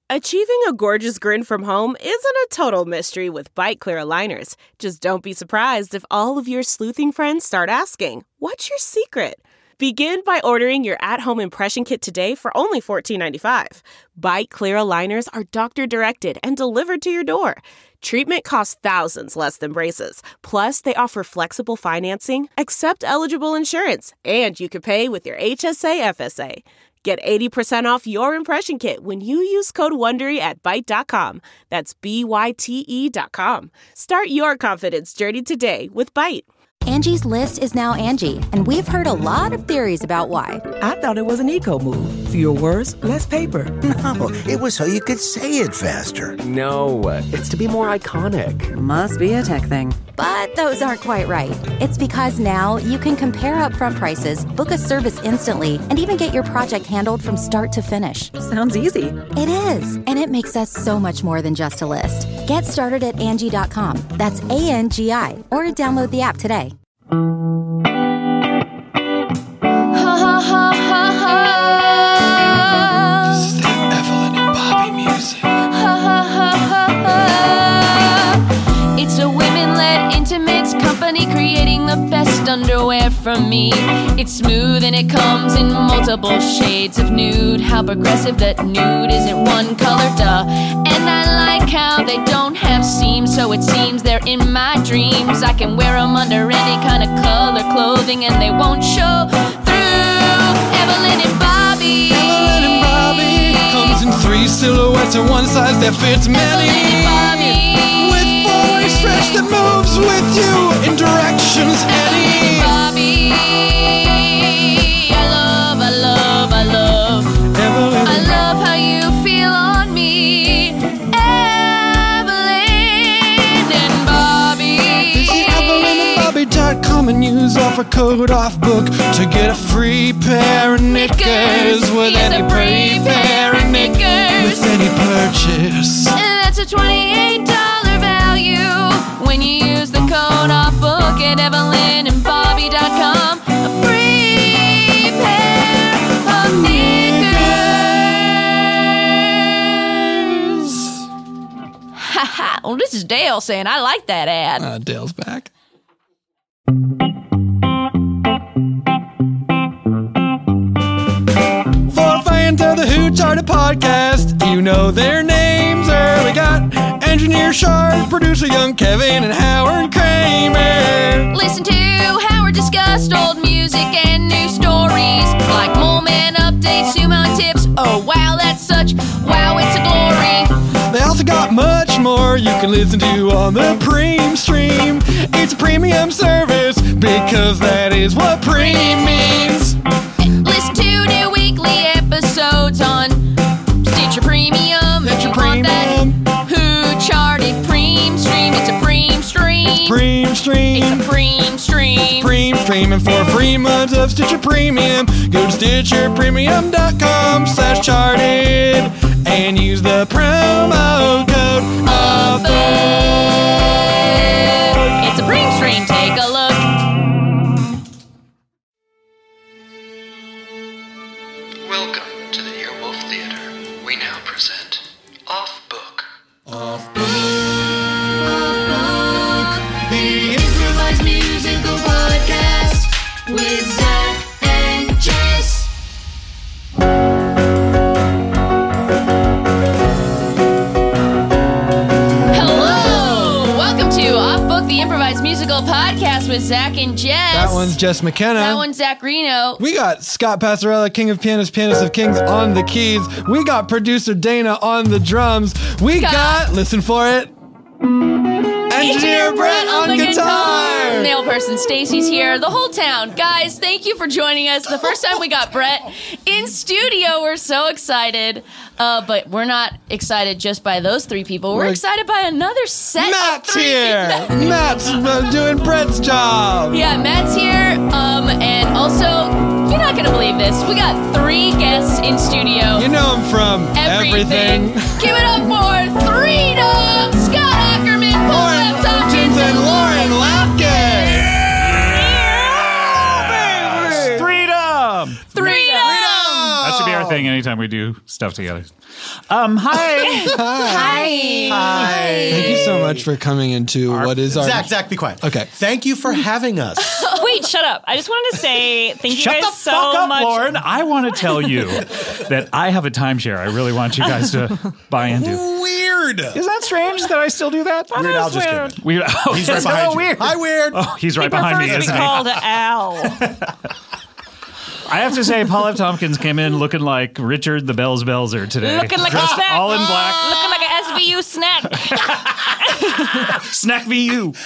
Achieving a gorgeous grin from home isn't a total mystery with Byte Clear aligners. Just don't be surprised if all of your sleuthing friends start asking, "What's your secret?" Begin by ordering your at-home impression kit today for only $14.95. Byte Clear aligners are doctor-directed and delivered to your door. Treatment costs thousands less than braces. Plus, they offer flexible financing, accept eligible insurance, and you can pay with your HSA FSA. Get 80% off your impression kit when you use code WONDERY at Byte.com. That's BYTE.com. Start your confidence journey today with Byte. Angie's List is now Angie, and we've heard a lot of theories about why. I thought it was an eco move. Fewer words, less paper. No, it was so you could say it faster. No, it's to be more iconic. Must be a tech thing. But those aren't quite right. It's because now you can compare upfront prices, book a service instantly, and even get your project handled from start to finish. Sounds easy. It is, and it makes us so much more than just a list. Get started at Angie.com. That's ANGI, or download the app today. Ha ha ha ha ha. This is the Evelyn and Bobby music. Ha ha ha ha ha. It's a women-led intimates company creating the best underwear from me. It's smooth and it comes in multiple shades of nude. How progressive that nude isn't one color, duh. And I like how they don't have seams, so it seems they're in my dreams. I can wear them under any kind of color clothing and they won't show through. Evelyn and Bobby. Evelyn and Bobby comes in 3 silhouettes or one size that fits many. Evelyn and Bobby. With 4-way stretch that moves with you in directions any. Bobby. I love Evelyn. I love how you feel on me. Evelyn and Bobby. Visit EvelynandBobby.com and use offer code OFFBOOK to get a free pair of knickers with any free pair of knickers with any purchase. That's a $28 value when you use the code OFFBOOK at EvelynandBobby.com. A free pair of knickers. Ha ha. Well, this is Dale saying I like that ad. Dale's back. For fans of the Who Charted podcast, you know their names. We got engineer Sharp, producer Young Kevin, and Howard Kramer. Listen to Howard discuss old music and new stories like Mole Man updates, Sumo tips. Oh wow, that's such wow, it's a glory. They also got much more you can listen to on the Preem stream. It's a premium service because that is what Preem means. Listen to new weekly episodes on Stitcher Premium. If you want that Who Charted Preem stream, it's a Preem stream. Preem stream. It's a Preem stream. Preem stream, and for a free month of Stitcher Premium, go to StitcherPremium.com/charted and use the promo code OFFBOOK. It's a Preem stream. Take a look. Welcome to the Earwolf Theater. We now present Off-Book. Off-Book, the improvised musical podcast with Zach and Jess. Hello! Welcome to Off-Book, the improvised musical podcast with Zach and Jess. That one's Jess McKenna. That one's Zach Reno. We got Scott Passarella, King of Pianists, Pianist of Kings, on the keys. We got producer Dana on the drums. We got listen for it, Engineer Brett on the guitar. Nail person Stacy's here. The whole town. Guys, thank you for joining us. The first time we got Brett in studio, we're so excited. But we're not excited just by those 3 people. We're excited by another set Matt's of 3 here. people. Matt's doing Brett's job. Yeah, Matt's here. And also, you're not going to believe this. We got 3 guests in studio. You know him from everything. Give it up for Freedom, Scott Ackerman, Paul F. Tompkins, and Lauren Lapkus. Freedom! Freedom! That should be our thing anytime we do stuff together. Hi. Hi. Thank you so much for coming into what is our... Zach, be quiet. Okay. Thank you for having us. Wait, shut up. I just wanted to say thank you Shut guys the so fuck up, much. Lauren. I want to tell you that I have a timeshare I really want you guys to buy into. Weird. Is that strange that I still do that? Weird Al just came in. Weird. Oh, He's right behind you. Weird. Hi, Weird. Oh, he's right behind me, He prefers isn't to be he? called Al. I have to say, Paul F. Tompkins came in looking like Richard the Bells Belzer today. Looking like a Dressed snack. all in black. Looking like an SVU snack. Snack VU.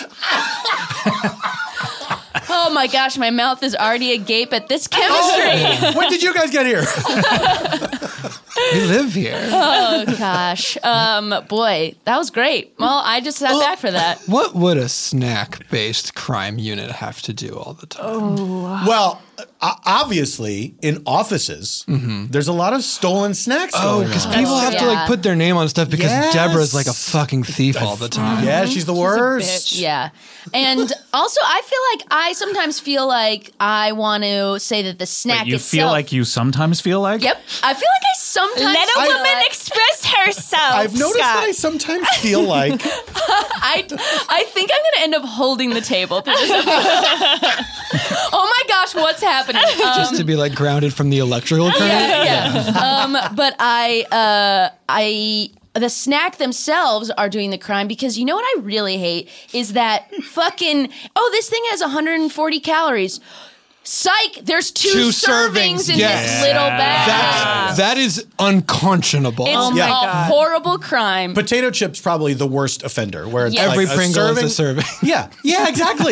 Oh my gosh, my mouth is already agape at this chemistry. When did you guys get here? We live here. Oh gosh. Boy, that was great. Well, I just sat back for that. What would a snack-based crime unit have to do all the time? Well, obviously, in offices, there's a lot of stolen snacks going because on. people have to Yeah. put their name on stuff because Yes. Deborah's like a fucking thief all the time. Yeah, she's the worst. Yeah. And also, I feel like I sometimes feel like I want to say that the snack You itself. feel like you sometimes feel like? Yep. I feel like I sometimes Let a feel woman like- express herself. I've noticed Scott. that I sometimes feel like I think I'm going to end up holding the table through this episode. Oh my gosh, what's happening? Just to be like grounded from the electrical current. Yeah. But the snack themselves are doing the crime because you know what I really hate is that fucking, this thing has 140 calories. Psych, there's two servings in yes. this little bag. That is unconscionable. It's a horrible crime. potato chips probably the worst offender. Where it's Yes. like Every Pringle is a serving. Yeah, exactly.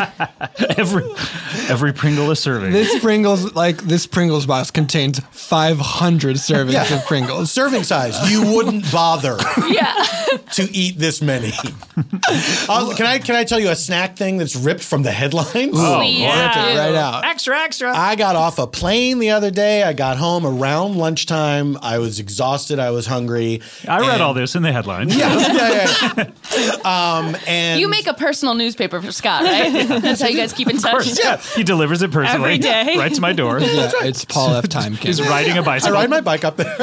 Every Pringle is serving. This Pringles box contains 500 servings of Pringles. Serving size. You wouldn't bother to eat this many. Can I tell you a snack thing that's ripped from the headlines? Oh, Please Lord. Rip it right out. Extra. I got off a plane the other day. I got home around lunchtime. I was exhausted. I was hungry. I read all this in the headlines. Yeah. And You make a personal newspaper for Scott, right? That's how you guys keep in touch. Yeah, he delivers it personally. Every day. Right to my door. Yeah, it's Paul F. Tompkins. He's riding a I bicycle. ride my bike up there.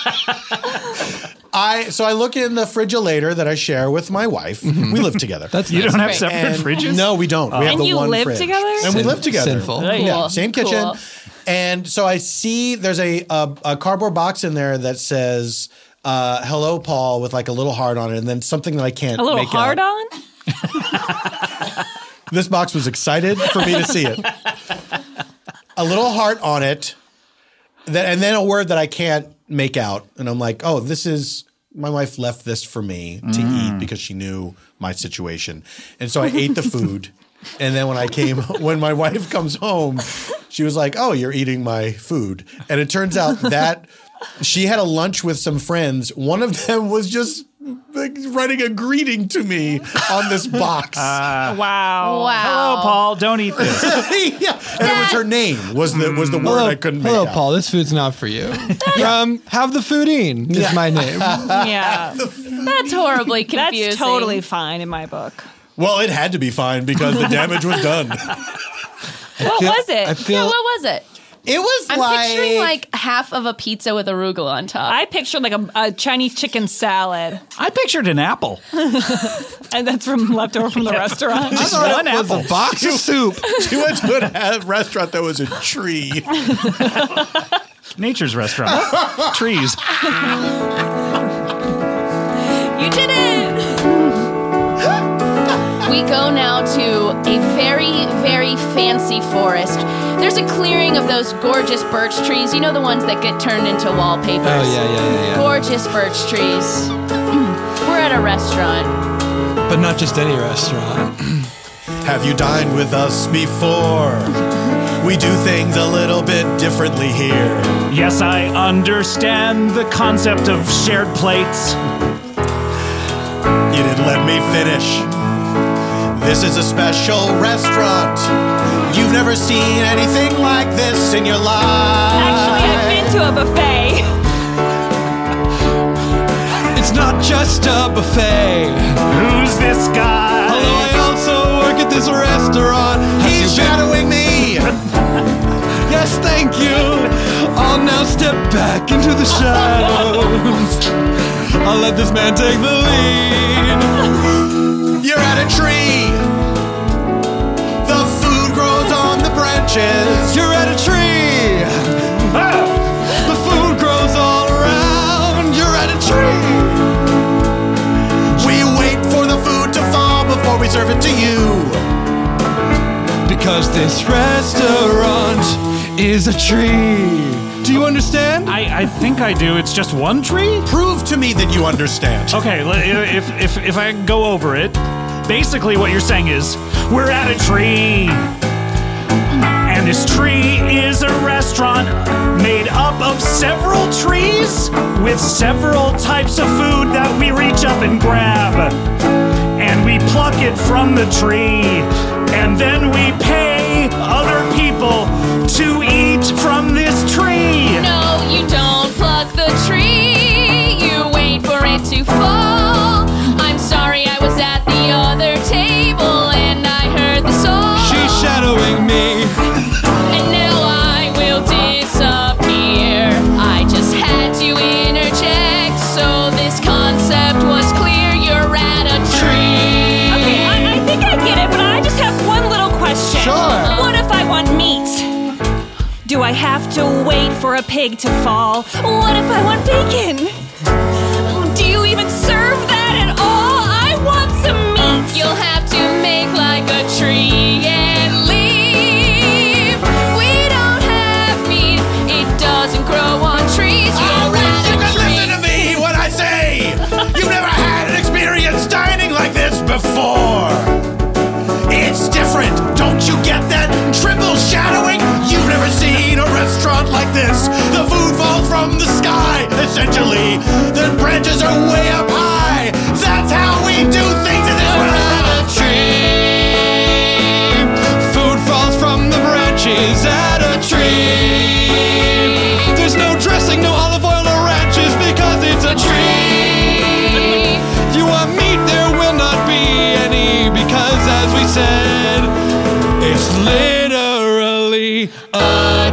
So I look in the frigilator that I share with my wife. We live together. That's You nice. don't have Great. separate And fridges? No, we don't. We have And the you one live fridge. together? And we live together. Sinful. Yeah, Cool. same kitchen. Cool. And so I see there's a cardboard box in there that says "Hello, Paul" with like a little heart on it, and then something that I can't A little make hard out. on? This box was excited for me to see it. A little heart on it, and then a word that I can't make out, and I'm like, oh, this is. My wife left this for me to eat because she knew my situation. And so I ate the food. And then when my wife comes home, she was like, oh, you're eating my food. And it turns out that she had a lunch with some friends. One of them was just like writing a greeting to me on this box. Wow. Hello, Paul. Don't eat this. Yeah. And it was her name was the word I couldn't make Hello, out. Paul. This food's not for you. Have the foodine is my name. Yeah. That's horribly confusing. That's totally fine in my book. Well, it had to be fine because the damage was done. What was it? I feel What was it? It was I'm picturing like half of a pizza with arugula on top. I pictured like a Chinese chicken salad. I pictured an apple. And that's from leftover from the restaurant. Just one it was apple. a box of soup. She went to a restaurant that was a tree. Nature's restaurant. Trees. You did it! We go now to a very, very fancy forest. There's a clearing of those gorgeous birch trees. You know the ones that get turned into wallpapers? Oh, yeah. Gorgeous birch trees. We're at a restaurant. But not just any restaurant. Have you dined with us before? We do things a little bit differently here. Yes, I understand the concept of shared plates. You didn't let me finish. This is a special restaurant. You've never seen anything like this in your life. Actually, I've been to a buffet. It's not just a buffet. Who's this guy? Hello, I also work at this restaurant. He's shadowing me. Yes, thank you. I'll now step back into the shadows. I'll let this man take the lead. You're at a tree. The food grows on the branches. You're at a tree. The food grows all around. You're at a tree. We wait for the food to fall before we serve it to you. Because this restaurant is a tree. Do you understand? I think I do. It's just one tree? Prove to me that you understand. Okay, if I go over it, basically what you're saying is, we're at a tree. And this tree is a restaurant made up of several trees with several types of food that we reach up and grab. And we pluck it from the tree. And then we pay other people to eat from this tree. No, you don't pluck the tree. You wait for it to fall. I'm sorry, I was at the other table and I heard the song. She's shadowing me. And now I will disappear. I just had to interject so this concept was clear. You're at a tree. Okay, I think I get it, but I just have one little question. Sure. What if I want meat? Do I have to wait for a pig to fall? What if I want bacon? Do you even serve that at all? I want some meat. You'll have to make like a tree and leave. We don't have meat. It doesn't grow on trees. You're at You a can tree. listen to me when I say you've never had an experience dining like this before. It's different. Don't you get that? Triple shadowing? You've never seen a restaurant like this. The food falls from the sky, essentially. The branches are way up high. That's how we do things in this restaurant. Tree. Food falls from the branches at a tree. There's no dressing, no olive oil or ranches because it's a tree. If you want meat, there will not be any because, as we said, it's literally a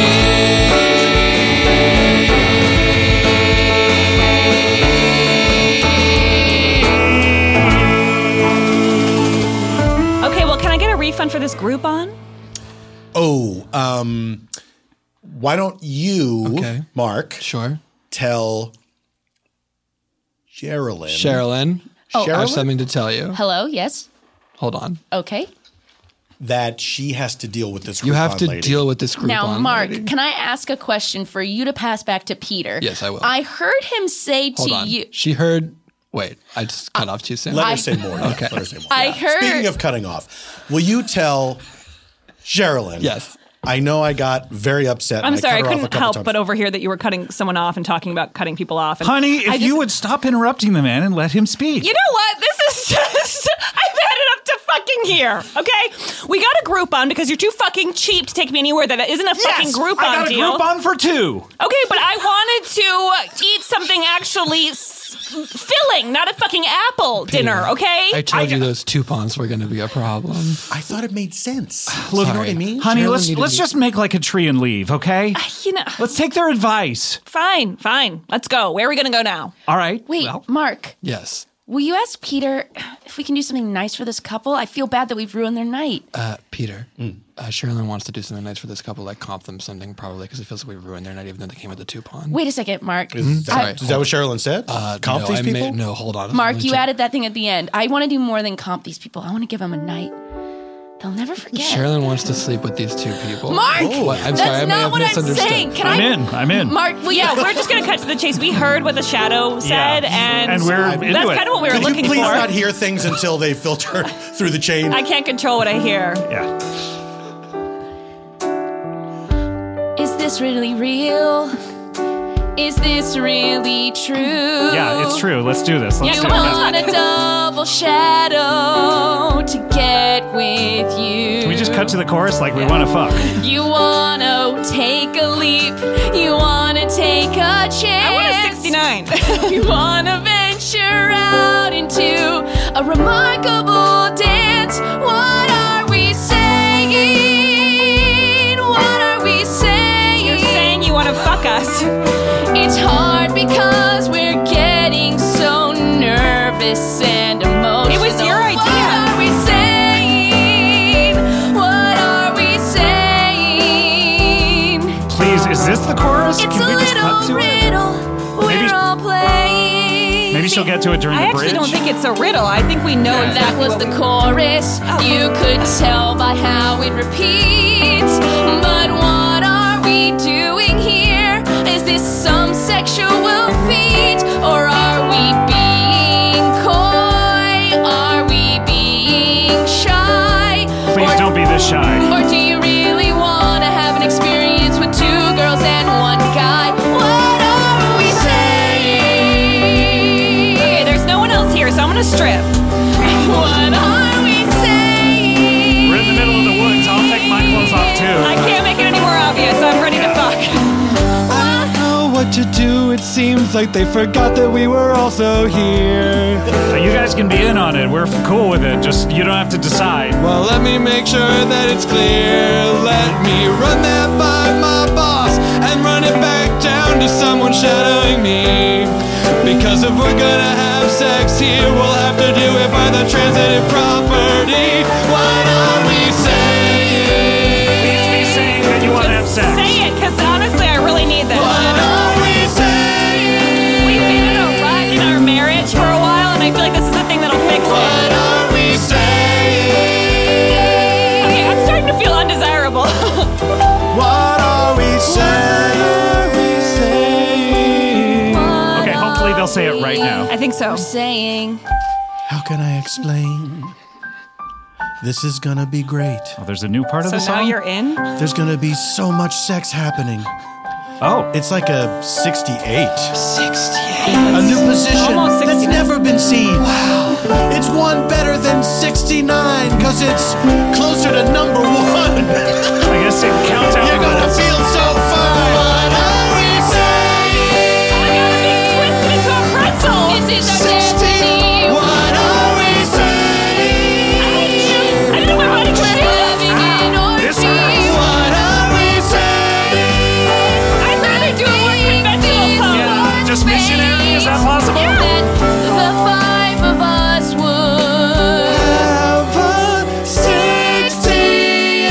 Okay, well, can I get a refund for this Groupon? Oh, why don't you, Okay. Mark, Sure. tell Sherilyn. Sherilyn, I have Sherilyn? something to tell you. Hello, yes? Hold on. Okay. That she has to deal with this Groupon You have to lady. deal with this Groupon Now, Mark, lady. can I ask a question for you to pass back to Peter? Yes, I will. I heard him say Hold to on. you. She heard. Wait, I just cut off too soon. Let her say more. Yeah, Okay. let her say more. I Yeah. heard- Speaking of cutting off, will you tell Sherilyn? Yes. I know I got very upset. I'm and sorry, I cut her off a couldn't couple help times. but overhear that you were cutting someone off and talking about cutting people off. And Honey, if I you would stop interrupting the man and let him speak. You know what? This is just, I've had it up to fucking here, okay? We got a Groupon because you're too fucking cheap to take me anywhere that isn't a fucking Groupon I got a deal. Groupon for two. Okay, but I wanted to eat something actually filling, not a fucking apple dinner, okay? I told you those coupons were going to be a problem. I thought it made sense. Look, you know what I mean? Honey, Sherilyn let's just make like a tree and leave, okay? You know, Let's take their advice. fine. Let's go. Where are we going to go now? All right. Wait, well, Mark, Yes. will you ask Peter if we can do something nice for this couple? I feel bad that we've ruined their night. Peter, Sherilyn wants to do something nice for this couple, like comp them something probably because it feels like we ruined their night even though they came with the coupon. Wait a second, Mark. Is that what Sherilyn said? Comp no, these people? no, hold on. Mark, Let me you check. added that thing at the end. I want to do more than comp these people. I want to give them a night they'll never forget. Sherilyn wants to sleep with these two people. Mark, What? I'm that's sorry, I may not have what I'm misunderstood. saying. Can I'm in. Mark, well, Yeah, we're just going to cut to the chase. We heard what the shadow said, and And we're into that's it. kind of what we were Could looking you please for. not hear things until they filter through the chain? I can't control what I hear. Yeah. Is this really real? Is this really true? Yeah, it's true. Let's do this. Let's You do it. want a double shadow to get with you. Can we just cut to the chorus like we want to fuck? You want to take a leap. You want to take a chance. I want a 69. You want to venture out into a remarkable dance. What are we saying? What are we saying? because we're getting so nervous and emotional. It was your idea. What are we saying? What are we saying? Please, is this the chorus? It's Can a we just cut little to it? riddle we're all playing. Maybe she'll get to it during I the actually bridge. don't think it's a riddle. I think we know That exactly was what the we- chorus. You could tell by how it repeats. But what are we doing here? Is this some sexual feat? Or are we being coy? Are we being shy? Please don't be this shy. Or do you really want to have an experience with two girls and one guy? What are we saying? Okay, there's no one else here, so I'm gonna strip. What are we saying? We're in the middle of the woods. I'll take my clothes off too. I can't make it any more obvious. I'm ready to fuck. I don't know what to do. It seems like they forgot that we were also here. You guys can be in on it. We're cool with it. Just you don't have to decide. Well, let me make sure that it's clear. Let me run that by my boss and run it back down to someone shadowing me. Because if we're gonna have sex here, we'll have to do it by the transitive property. What are we saying? Please be saying that you want to have sex. Say it, because honestly, I really need this. What are we saying? We've been in a rut in our marriage for a while, and I feel like this is the thing that'll fix What it. are we saying? Okay, I'm starting to feel undesirable. What are we saying? Okay, hopefully they'll say it right now. I think so. Saying. How can I explain? This is gonna be great. Oh, there's a new part of So the now song. you're in? There's gonna be so much sex happening. Oh, It's like a 68. 68. A new position Almost that's 69. never been seen. Wow. It's one better than 69 because it's closer to number one. I guess it counts out. You're gonna feel so fine. What are we saying? Oh my god, I'm being twisted into a pretzel! This is our destiny. What are we saying? I didn't know my body could do this! This hurts. What are we saying? I'd rather do a more conventional pose. Yeah, just missionary. Is that possible? That the five of us would. Have a 68.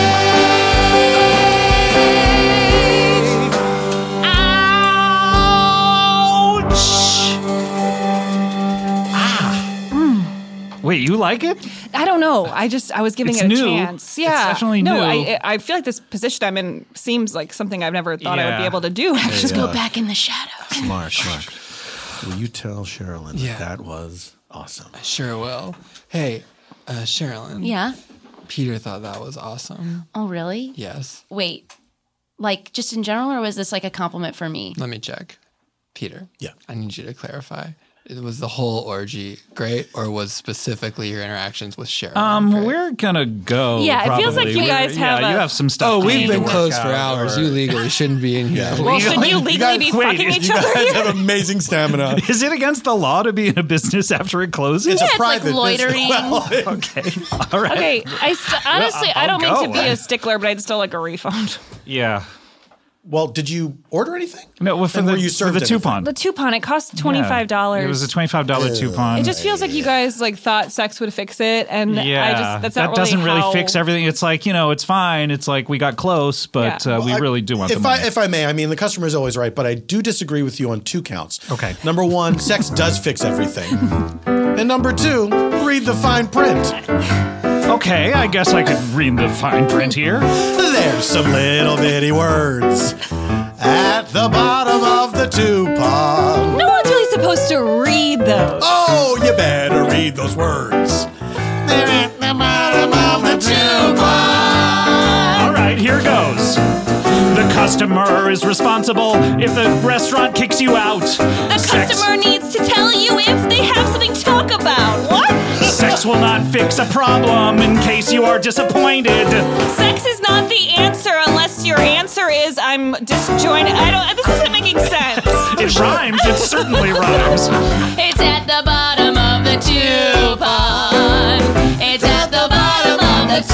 Wait, you like it? I don't know. I was giving It's it a new. chance. Yeah. It's definitely no, new. I feel like this position I'm in seems like something I've never thought I would be Yeah. able to do. Just go back in the shadows. Smart. Will you tell Sherilyn Yeah. that was awesome? Sure will. Hey, Sherilyn. Yeah. Peter thought that was awesome. Oh, really? Yes. Wait. Like, just in general, or was this like a compliment for me? Let me check. Peter. Yeah. I need you to clarify. Was the whole orgy great, or was specifically your interactions with Sherilyn great? We're gonna go. Yeah, it feels like probably. you guys have you a- have some stuff. Oh, to we've do been to work closed for out, hours. or- You legally shouldn't be in here. Well, should you legally be wait, fucking you each other? have amazing stamina. Is it against the law to be in a business after it closes? It's a It's like private loitering. business. Okay. All right. Okay, honestly, I don't mean I'll to be go. a stickler, but I'd still like a refund. Yeah. Well, did you order anything? No, well, for And the, were you for served the anything? Toupon. The Toupon, it costs $25. It was a $25 Toupon. It just feels like you guys like thought sex would fix it, and yeah, that's that not doesn't really how- fix everything. It's like, it's fine. It's like we got close, but Yeah. we really do want the If money. I may, I mean the customer is always right, but I do disagree with you on two counts. Okay. Number one, sex does fix everything, and number two, read the fine print. Okay, I guess I could read the fine print here. There's some little bitty words at the bottom of the Toupon. No one's really supposed to read those. Oh, you better read those words. They're at the bottom of the Toupon. All right, here goes. The customer is responsible if the restaurant kicks you out. The customer needs to tell you if they have something to talk about. What? Sex will not fix a problem in case you are disappointed. Sex is not the answer unless your answer is I'm disjointed. This isn't making sense. It rhymes. It certainly rhymes. It's at the bottom of the Toupon. It's at the bottom of the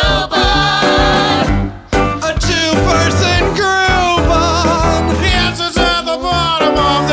Toupon. A two-person Groupon. The answer's at the bottom of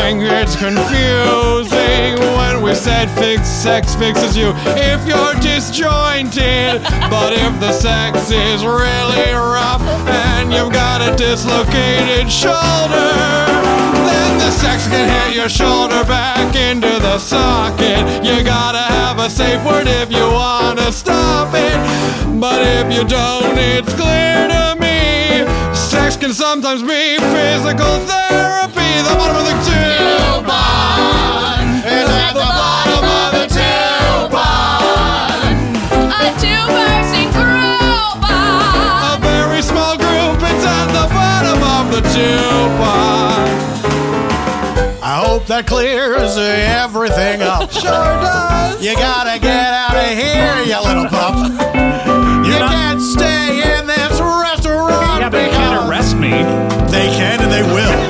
think it's confusing when we said sex fixes you if you're disjointed. But if the sex is really rough and you've got a dislocated shoulder, then the sex can hit your shoulder back into the socket. You gotta have a safe word if you wanna stop it. But if you don't, it's clear to me, sex can sometimes be physical therapy. The bottom of the tube bond is at the bottom of the tube bond. A two-person group bond. A very small group, it's at the bottom of the tube bond. I hope that clears everything up. Sure does. You gotta get out of here, you little pup. You can't stay in this restaurant. Yeah, they can't arrest me. They can and they will.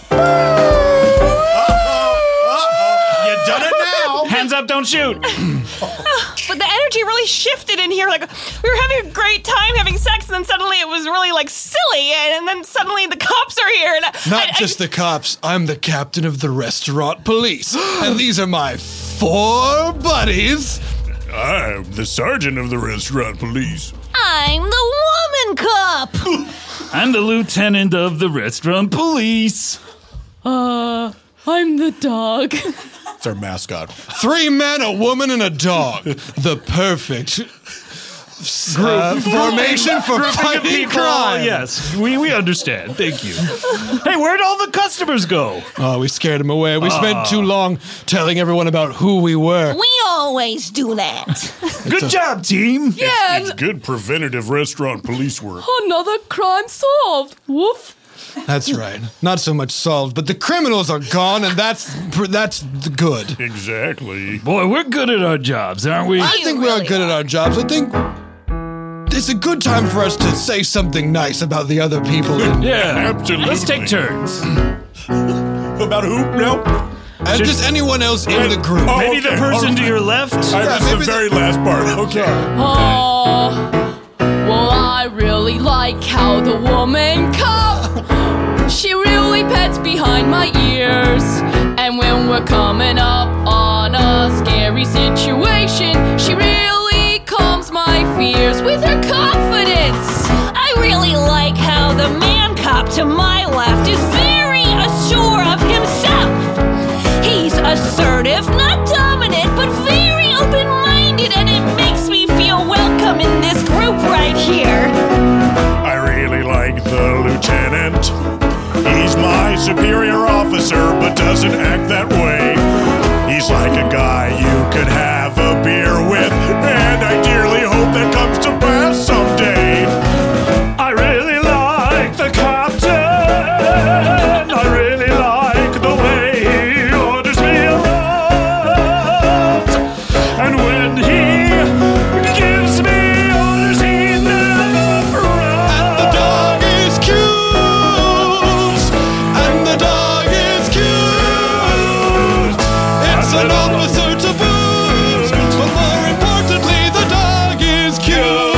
You done it now. Hands up, don't shoot. But the energy really shifted in here. Like, we were having a great time having sex, and then suddenly it was really, like, silly. And then suddenly the cops are here. And Not just the cops. I'm the captain of the restaurant police. And these are my 4 buddies. I'm the sergeant of the restaurant police. I'm the woman cop. I'm the lieutenant of the restaurant police. I'm the dog. It's our mascot. 3 men, a woman, and a dog. The perfect formation for fighting crime. Yes, we understand. Thank you. Hey, where'd all the customers go? Oh, we scared them away. We spent too long telling everyone about who we were. We always do that. Good job, team. Yeah. It's good preventative restaurant police work. Another crime solved. Woof. That's right. Not so much solved, but the criminals are gone, and that's good. Exactly. Boy, we're good at our jobs, aren't we? I think we're good at our jobs. I think it's a good time for us to say something nice about the other people. Yeah, absolutely. Let's take turns. About who? No. And just anyone else in the group. Oh, Maybe the person to your left. I missed the very last part. Okay. Well, I really like how the woman cop, she really pets behind my ears. And when we're coming up on a scary situation, she really calms my fears with her confidence. I really like how the man cop to my left is very assured of himself. He's assertive, not dominant, but very open-minded, and it makes me feel welcome in this group right here. I really like the lieutenant. He's my superior officer, but doesn't act that way. He's like a guy you could have a beer with, and I dearly hope that comes to pass someday. I really like the captain. I really like the way he orders me around. And when he gives me orders, he never frowns. And the dog is cute. And the dog is cute. It's an officer to boot. But more importantly, the dog is cute.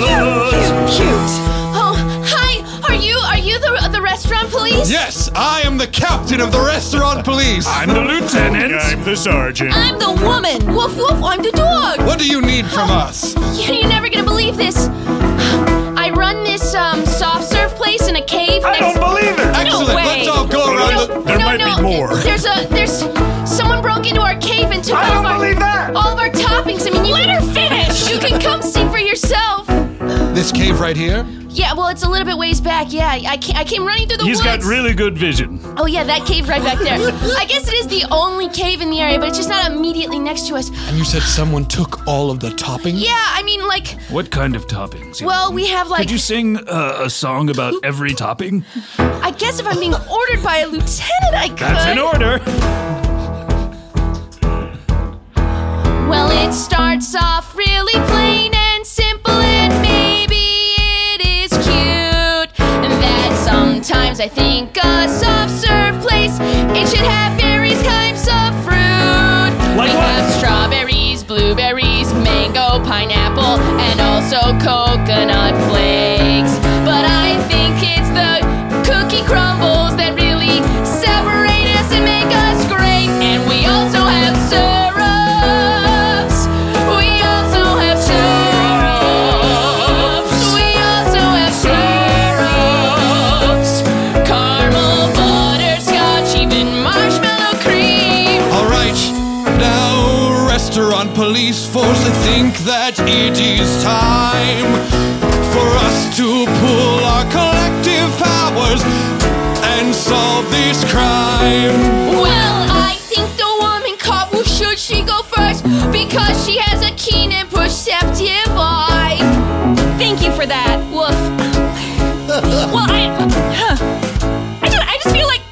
Cute. Oh, hi. Are you the restaurant police? Yes, I am the captain of the restaurant police. I'm the lieutenant. I'm the sergeant. I'm the woman. Woof woof. I'm the dog. What do you need from us? You're never gonna believe this. I run this soft serve place in a cave. I don't believe it. Excellent. No way. Let's all go around There might be more. There's someone broke into our cave and took I all don't believe that. of our toppings. I mean, let her finish. You can come see for yourself. This cave right here? Yeah, well, it's a little bit ways back. Yeah, I came running through the He's woods. got really good vision. Oh yeah, that cave right back there. I guess it is the only cave in the area, but it's just not immediately next to us. And you said someone took all of the toppings? Yeah, I mean, like, What kind of toppings? well, we have like. Could you sing a song about every topping? I guess if I'm being ordered by a lieutenant, I could. That's in order. Well, it starts off really plain and simple, and maybe it is cute. And that sometimes I think a soft serve place, it should have various kinds of fruit. Like we what? have strawberries, blueberries, mango, pineapple, and also coconut flakes. But I think it's the cookie crumbles that really separate us and make us force, I think that it is time for us to pool our collective powers and solve this crime. Well, I think the woman cop, should she go first? Because she has a keen and perceptive eye. Thank you for that. Woof. Well, I just feel like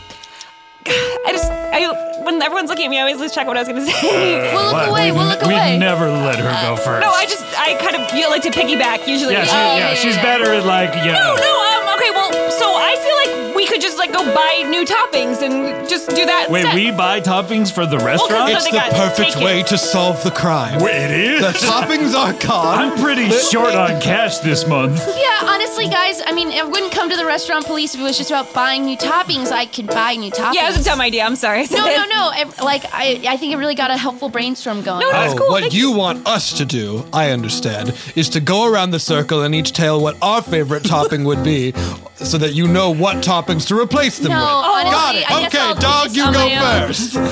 when everyone's looking at me, I always lose track of what I was going to say. We'll look away. We never let her go first. No, I kind of feel like to piggyback usually. She's better at Okay, well, so I feel like we could just like go buy new toppings and just do that Wait, instead. we buy toppings for the restaurant? It's the perfect way to solve the crime. Wait, it is? The toppings are gone. I'm pretty short on cash this month. Yeah, honestly, guys, I mean, I wouldn't come to the restaurant police if it was just about buying new toppings. I could buy new toppings. Yeah, it was a dumb idea. I'm sorry. No. I think it really got a helpful brainstorm going. No, it's cool. What you want us to do, I understand, is to go around the circle and each tell what our favorite topping would be so that you know what toppings to replace them with. Honestly, Got it. I guess I'll Okay, do dog, this you on go my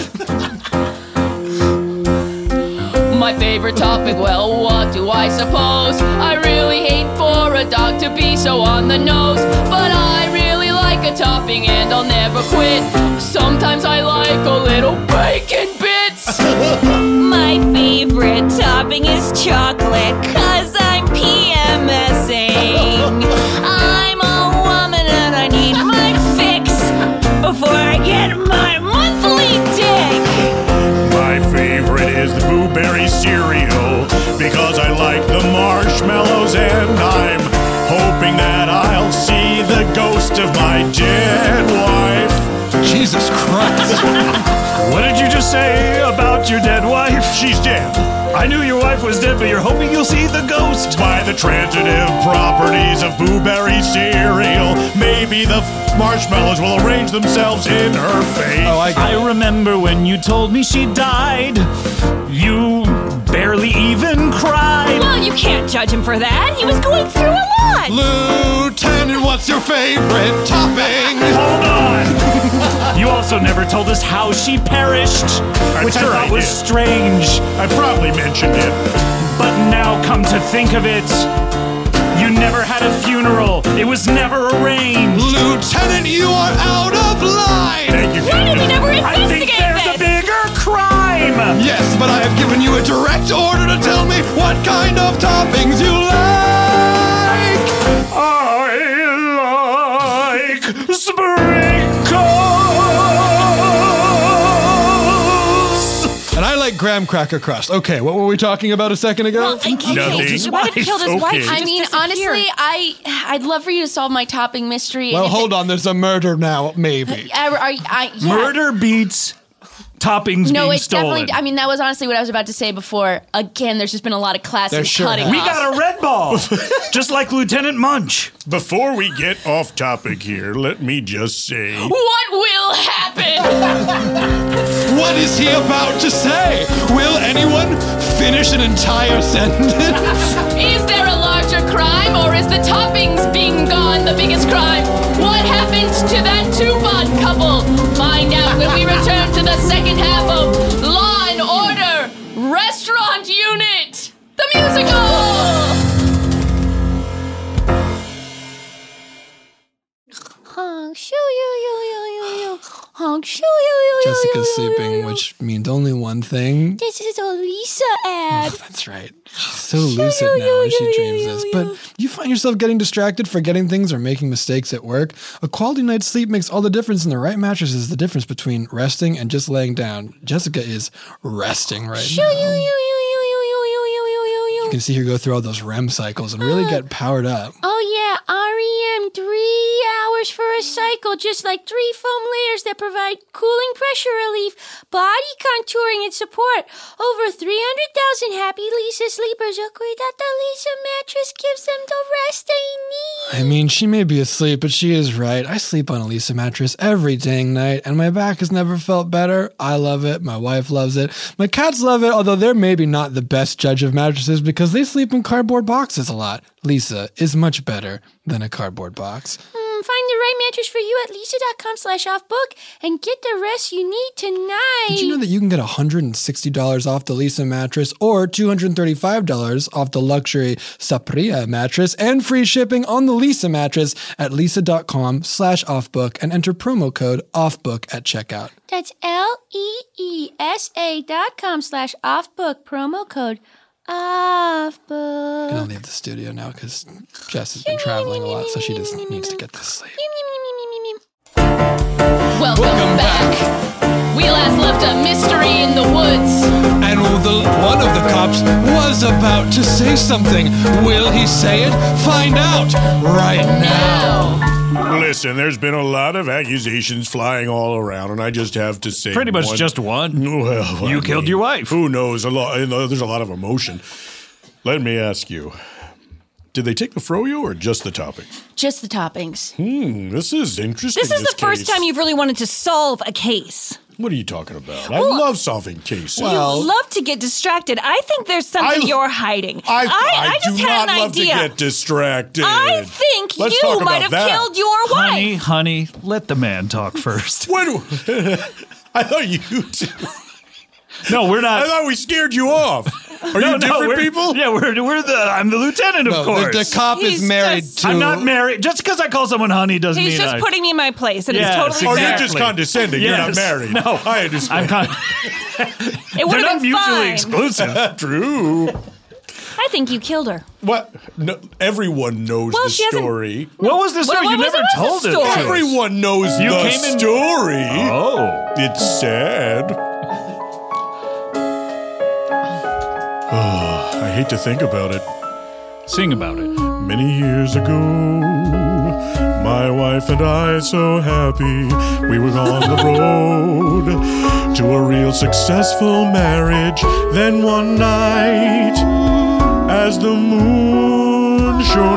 first. My favorite topic, well, what do I suppose? I really hate for a dog to be so on the nose, but I really like a topping and I'll never quit. Sometimes I like a little bacon bits. My favorite topping is chocolate, 'cause I'm PMSing. I'm a woman and I need my fix before I get my monthly dick. My favorite is the Boo Berry cereal because I like the marshmallows and I'm hoping that I'll see the ghost of my dead wife. Jesus Christ. What did you just say about your dead wife? She's dead. I knew your wife was dead, but you're hoping you'll see the ghost. By the transitive properties of Boo Berry cereal, maybe the marshmallows will arrange themselves in her face. I remember when you told me she died. You barely even cried. Well, you can't judge him for that. He was going through a lot. Lieutenant, what's your favorite topping? Hold on. You also never told us how she perished, which I thought was strange. I probably mentioned it. But now come to think of it, you never had a funeral. It was never arranged. Lieutenant, you are out of line. Thank you, Why did we never I think there's a bigger crime. Yes, but I have given you a direct order to tell me what kind of toppings you like. I like sprinkles. And I like graham cracker crust. Okay, what were we talking about a second ago? Well, he killed his wife. I mean, honestly, I'd love for you to solve my topping mystery. Well, hold on. There's a murder now, maybe. Yeah. Murder beats toppings No, being it's stolen. definitely. I mean, that was honestly what I was about to say before. Again, there's just been a lot of classic cutting. We got a red ball, just like Lieutenant Munch. Before we get off topic here, let me just say, What will happen? What is he about to say? Will anyone finish an entire sentence? Is there a larger crime, or is the toppings being gone the biggest crime? What happened to that two-bond couple? Find out when we return to the second half of Law and Order Restaurant Unit, the musical. Jessica's sleeping, which means only one thing. This is a Lisa ad. That's right. She's so lucid now when she dreams this. But you find yourself getting distracted, forgetting things, or making mistakes at work. A quality night's sleep makes all the difference, and the right mattress is the difference between resting and just laying down. Jessica is resting right now. You can see her go through all those REM cycles and really get powered up. Oh yeah, REM, 3 hours for a cycle, just like 3 foam layers that provide cooling, pressure relief, body contouring, and support. Over 300,000 happy Lisa sleepers agree that the Lisa mattress gives them the rest they need. I mean, she may be asleep, but she is right. I sleep on a Lisa mattress every dang night, and my back has never felt better. I love it. My wife loves it. My cats love it, although they're maybe not the best judge of mattresses because they sleep in cardboard boxes a lot. Lisa is much better than a cardboard box. find the right mattress for you at Lisa.com/offbook and get the rest you need tonight. Did you know that you can get $160 off the Lisa mattress or $235 off the luxury Sapria mattress and free shipping on the Lisa mattress at Lisa.com/offbook and enter promo code offbook at checkout. That's LEESA.com/offbook, promo code offbook. I'm gonna leave the studio now because Jess has been traveling a lot, so she just needs to get this sleep. Welcome back. We last left a mystery in the woods. And one of the cops was about to say something. Will he say it? Find out right now. Listen, there's been a lot of accusations flying all around, and I just have to say Pretty much just one. Well, You killed your wife. Who knows? There's a lot of emotion. Let me ask you. Did they take the froyo or just the toppings? Just the toppings. This is interesting. This is the first case. time you've really wanted to solve a case. What are you talking about? Well, I love solving cases. You love to get distracted. I think there's something you're hiding. I just do had not an love idea. to get distracted. I think Let's you talk might about have that. killed your wife. Honey, let the man talk first. I thought you two. No, we're not. I thought we scared you off. Are you different people? Yeah, I'm the lieutenant, of course. The cop is married to... I'm not married. Just because I call someone honey doesn't He's mean just putting me in my place, and it's totally Oh, fair. you're just condescending. You're not married. No. I understand. It would They're not have been mutually fine. exclusive. True. I think you killed her. What? No, everyone knows Well, the she hasn't- story. What was the story? What You was never the told it. story? to us. Everyone knows You the came in- story. Oh. It's sad. I hate to think about it. Sing about it. Many years ago, my wife and I so happy we were on the road to a real successful marriage. Then one night, as the moon shone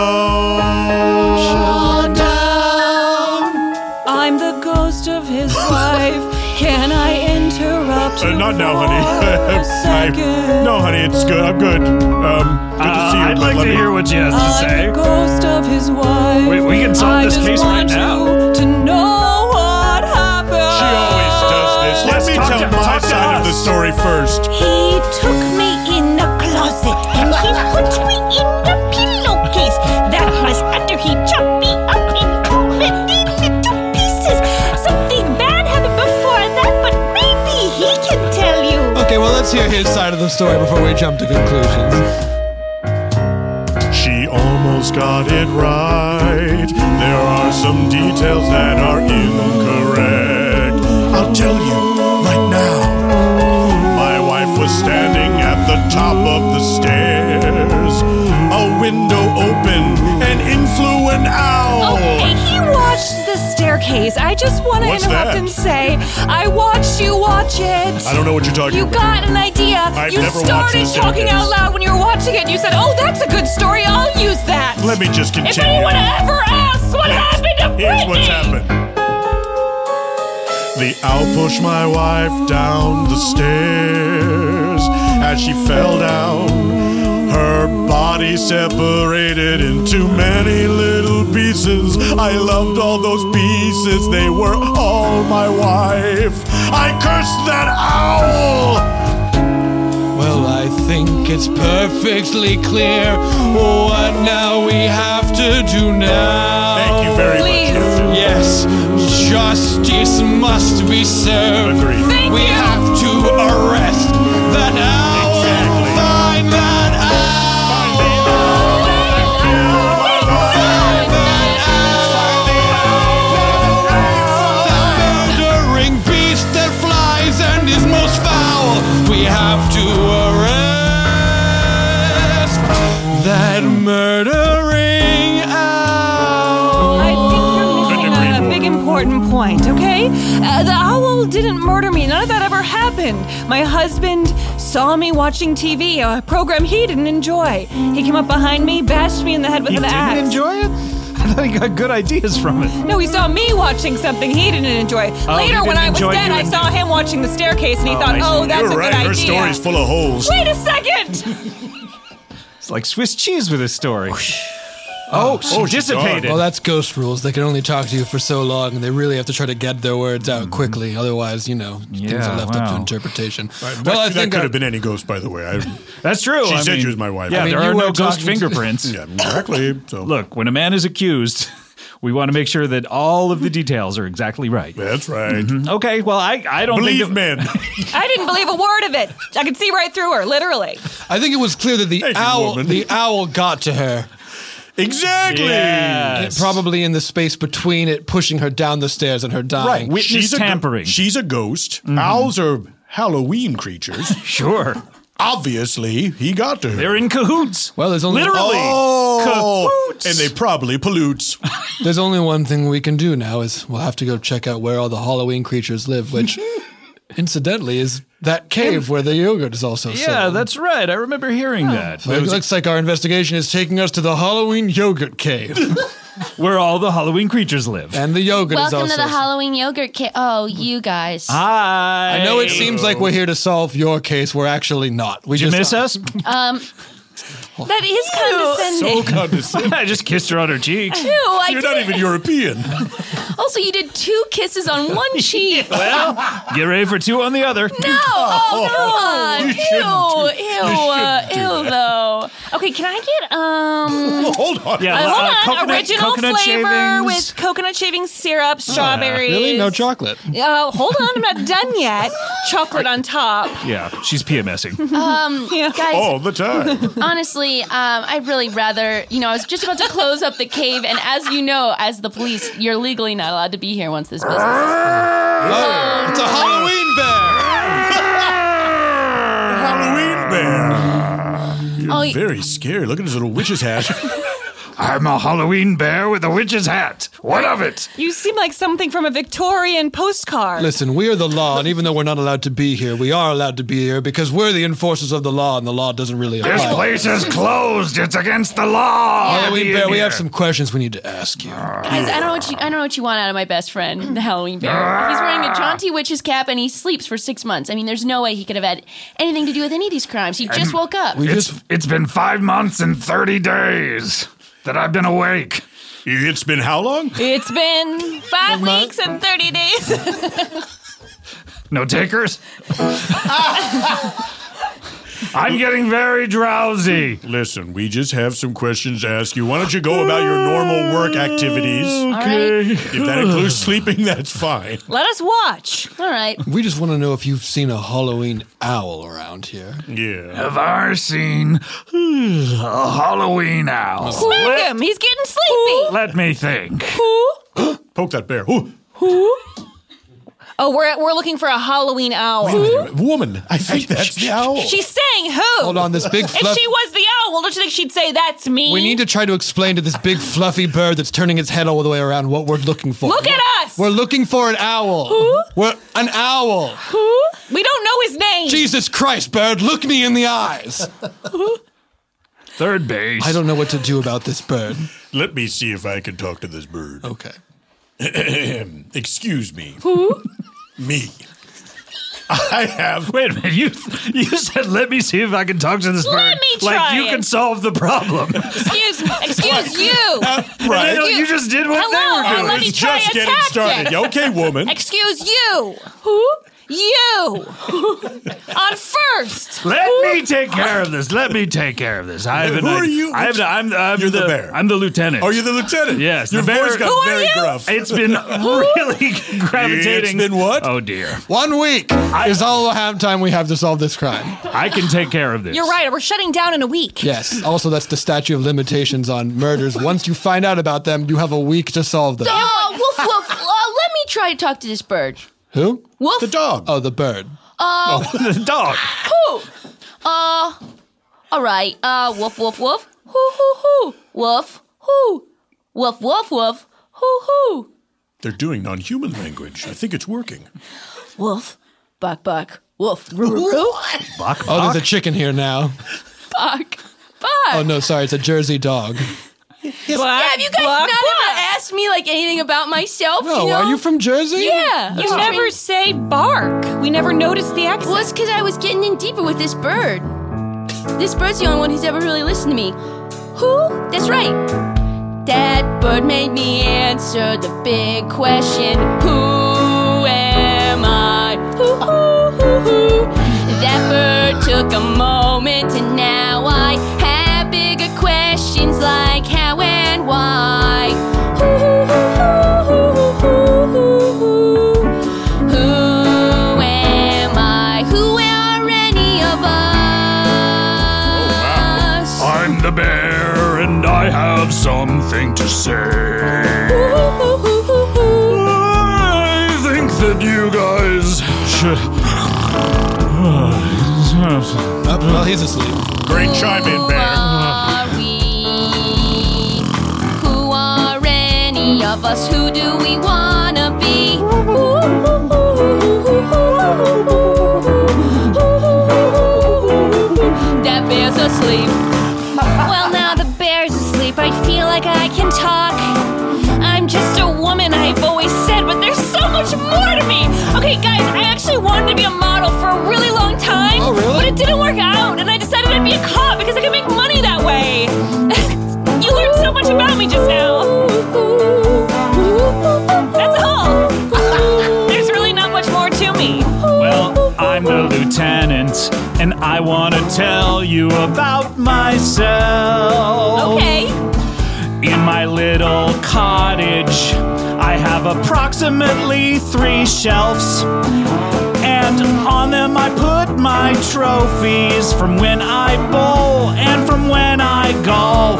down, I'm the ghost of his wife. Can I interrupt you not now, for honey. a second? No, honey, it's good. I'm good. Good to see you. I'd like to hear what she has to I'm say. the ghost of his wife. We can solve this case right now. I just want you to know what happened. She always does this. Let me tell my side of the story first. He took me in the closet and he put me in the pillowcase. That was after he chopped me up into many little pieces. Something bad happened before that, but maybe he can tell you. Okay, well, let's hear his side of the story before we jump to conclusions. She almost got it right. There are some details that are incorrect. I'll tell you right now. My wife was standing at the top of the stairs. A window open and in flew an owl. Okay, he watched the staircase. I just want to What's interrupt that? and say, I watched you watch it. I don't know what you're talking You about. got an idea. I've You never watched started the talking staircase. out loud when you were watching it. And you said, "Oh, that's a good story. I'll use that." Let me just If continue. anyone ever asks what happened to Brittany, Here's what's happened. The owl pushed my wife down the stairs. As she fell down, her body separated into many little pieces. I loved all those pieces. They were all my wife. I cursed that owl. Well, I think it's perfectly clear what now we have to do now. Thank you very much. Yes, justice must be served. Agreed. We have to arrest that owl. Find that owl. The murdering beast that flies and is most foul. We have to arrest that murdering owl. I think you're missing a big important point, okay? The owl didn't murder me. None of that ever happened. My husband saw me watching TV, a program he didn't enjoy. He came up behind me, bashed me in the head with He an axe. didn't enjoy it? I thought he got good ideas from it. No, he saw me watching something he didn't enjoy. Oh, Later, he when didn't I was enjoy dead, you I and- saw him watching the staircase, and he Oh, thought, I see. "Oh, that's You're a right. good Her idea." story's full of holes. Wait a second! It's like Swiss cheese with his story. she dissipated. Well, that's ghost rules. They can only talk to you for so long, and they really have to try to get their words out quickly. Otherwise, things are left up to interpretation. Well, I think that could have been any ghost, by the way. That's true. She said she was my wife. Yeah, there are no ghost fingerprints. Yeah, exactly. So. Look, when a man is accused, we want to make sure that all of the details are exactly right. That's right. Mm-hmm. Okay, well, I don't believe men. I didn't believe a word of it. I could see right through her, literally. I think it was clear that the owl got to her. Exactly. Yes. Probably in the space between it pushing her down the stairs and her dying. Right. Witness tampering. She's a ghost. Mm-hmm. Owls are Halloween creatures. Sure. Obviously, he got to her. They're in cahoots. Well, there's only cahoots. And they probably pollutes. There's only one thing we can do now is we'll have to go check out where all the Halloween creatures live, which incidentally is that cave where the yogurt is also sold. Yeah, that's right. I remember hearing that. So it looks like our investigation is taking us to the Halloween yogurt cave. Where all the Halloween creatures live. And the yogurt is also Welcome to the Halloween yogurt cave. Oh, you guys. Hi. I know it seems like we're here to solve your case. We're actually not. Did you miss us? That is condescending. So condescending. I just kissed her on her cheek. You're not even European. Also, you did 2 kisses on one cheek. Well, get ready for 2 on the other. No! Oh, come on. Ew, though. Okay, can I get, Hold on. Yeah, hold on. Original flavor shavings. with coconut shaving syrup, strawberries. Really? No chocolate? Hold on, I'm not done yet. Chocolate on top. Yeah, she's PMSing. Guys. All the time. Honestly, I'd really rather, I was just about to close up the cave, and as you know, as the police, you're legally not allowed to be here once this business is Oh, it's a Halloween bear! Halloween bear. You're very scary. Look at his little witch's hat. I'm a Halloween bear with a witch's hat. What of it? You seem like something from a Victorian postcard. Listen, we are the law, and even though we're not allowed to be here, we are allowed to be here because we're the enforcers of the law, and the law doesn't really apply. This place is closed. It's against the law. Halloween bear, we have some questions we need to ask you. Guys, I don't know what you want out of my best friend, the Halloween bear. He's wearing a jaunty witch's cap and he sleeps for 6 months. I mean, there's no way he could have had anything to do with any of these crimes. He just woke up. It's been 5 months and 30 days that I've been awake. It's been how long? It's been 5 weeks and 30 days. No takers? I'm getting very drowsy. Listen, we just have some questions to ask you. Why don't you go about your normal work activities? Okay. If that includes sleeping, that's fine. Let us watch. All right. We just want to know if you've seen a Halloween owl around here. Yeah. Have I seen a Halloween owl? Smack him. He's getting sleepy. Let me think. Who? Poke that bear. Who? Oh, we're looking for a Halloween owl. Woman. I think that's the owl. She's saying who? Hold on, this big If she was the owl, don't you think she'd say that's me? We need to try to explain to this big fluffy bird that's turning its head all the way around what we're looking for. Look at us! We're looking for an owl. Who? We're an owl. Who? We don't know his name. Jesus Christ, bird, look me in the eyes. Third base. I don't know what to do about this bird. Let me see if I can talk to this bird. Okay. Excuse me. Who? Me. I have. Wait a minute. You said, let me see if I can talk to this bird. Let me try Like you it. can solve the problem. Excuse you. Right. No, you just did what Hello, they were doing. let me It's try just a getting tactic. started. Okay, woman. Excuse you. Who? You. On first. Let me take care of this. Let me take care of this. I have an Who are idea. you? I'm You're the bear. I'm the lieutenant. Oh, you're the lieutenant? Yes. Your the voice bear, got Who are very you? gruff. It's been really gravitating. It's been what? Oh, dear. 1 week is all the time we have to solve this crime. I can take care of this. You're right. We're shutting down in a week. Yes. Also, that's the statute of limitations on murders. Once you find out about them, you have a week to solve them. Oh, woof, woof. Let me try to talk to this bird. Who? Woof. The dog. Oh, the bird. The dog. Who? All right. Woof, woof, woof. Hoo. Woof, hoo. Woof, woof, woof. Hoo. They're doing non-human language. I think it's working. Woof. Buck. Woof. Roo. Buck. Oh, there's a chicken here now. Buck. Oh, no, sorry. It's a Jersey dog. Yeah, have you guys not ever asked me like anything about myself? No, you know? are you from Jersey? Yeah. You never say bark. We never noticed the accent. Well, it's because I was getting in deeper with this bird. This bird's the only one who's ever really listened to me. Who? That's right. That bird made me answer the big question, who am I? That bird took a moment and now I have bigger questions like how and why. Who am I? Who are any of us? Oh, wow. I'm the bear and I have something to say. I think that you guys should... well, he's asleep. Great chime in, Bear. Who are any of us? Who do we wanna be? That bear's asleep. Well, now the bear's asleep, I feel like I can talk. I'm just a woman, I've always said, but there's so much more to me. Okay, guys, I actually wanted to be a model for a really long time. Oh, really? But it didn't work out, and I decided I'd be a cop because I could make money that way. You learned so much about me just now. That's all. There's really not much more to me. Well, I'm the lieutenant, and I want to tell you about myself. Okay. In my little cottage, I have approximately 3 shelves, and on them I put my trophies from when I bowl and from when I golf.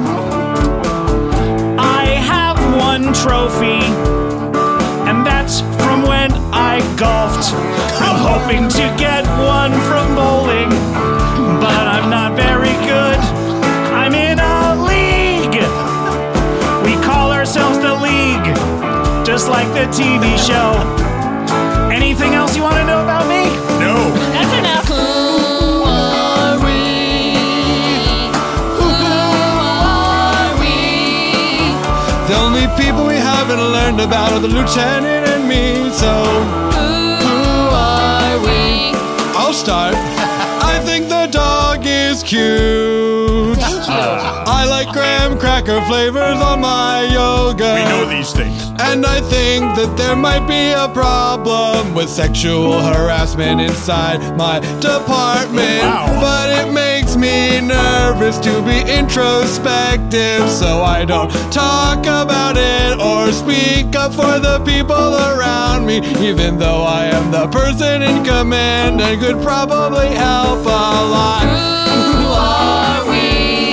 I have 1 trophy, and that's from when I golfed. I'm hoping to get 1 from bowling, but I'm not very good. I'm in a league. We call ourselves the League, just like the TV show. Anything else you want to know about me? No. That's enough. Who are we? Who are we? The only people we haven't learned about are the lieutenant and me, so Who are we? I'll start. I think the dog is cute. I like graham cracker flavors on my yogurt. We know these things. And I think that there might be a problem with sexual harassment inside my department. Wow. But it makes me nervous to be introspective, so I don't talk about it or speak up for the people around me, even though I am the person in command and could probably help a lot. Who are we?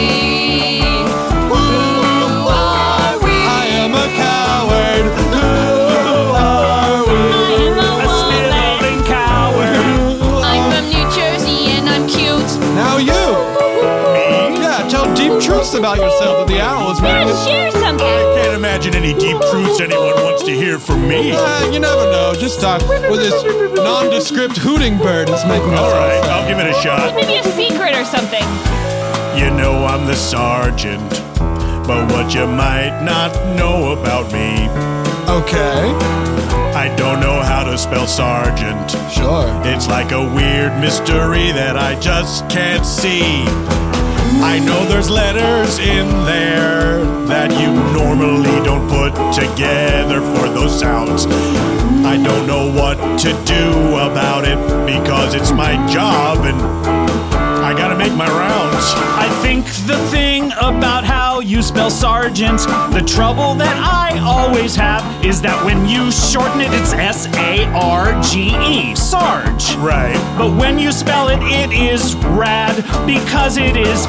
Who are we? I am a coward. Who are we? I am a Spitballing coward. I'm from New Jersey and I'm cute. Now you. Yeah, tell deep truths about yourself that the owl is making. Yeah, share something. I can't imagine any deep truths anyone wants to hear from me. You never know. Just talk with this nondescript hooting bird. It's making me All right, I'll give it a shot. Maybe a secret or something. You know I'm the sergeant, but what you might not know about me, Okay. I don't know how to spell sergeant. Sure. It's like a weird mystery that I just can't see. I know there's letters in there that you normally don't put together for those sounds. I don't know what to do about it because it's my job and I gotta make my rounds. I think the thing about how you spell sergeant, the trouble that I always have is that when you shorten it, it's S-A-R-G-E, Sarge. Right. But when you spell it, it is rad because it is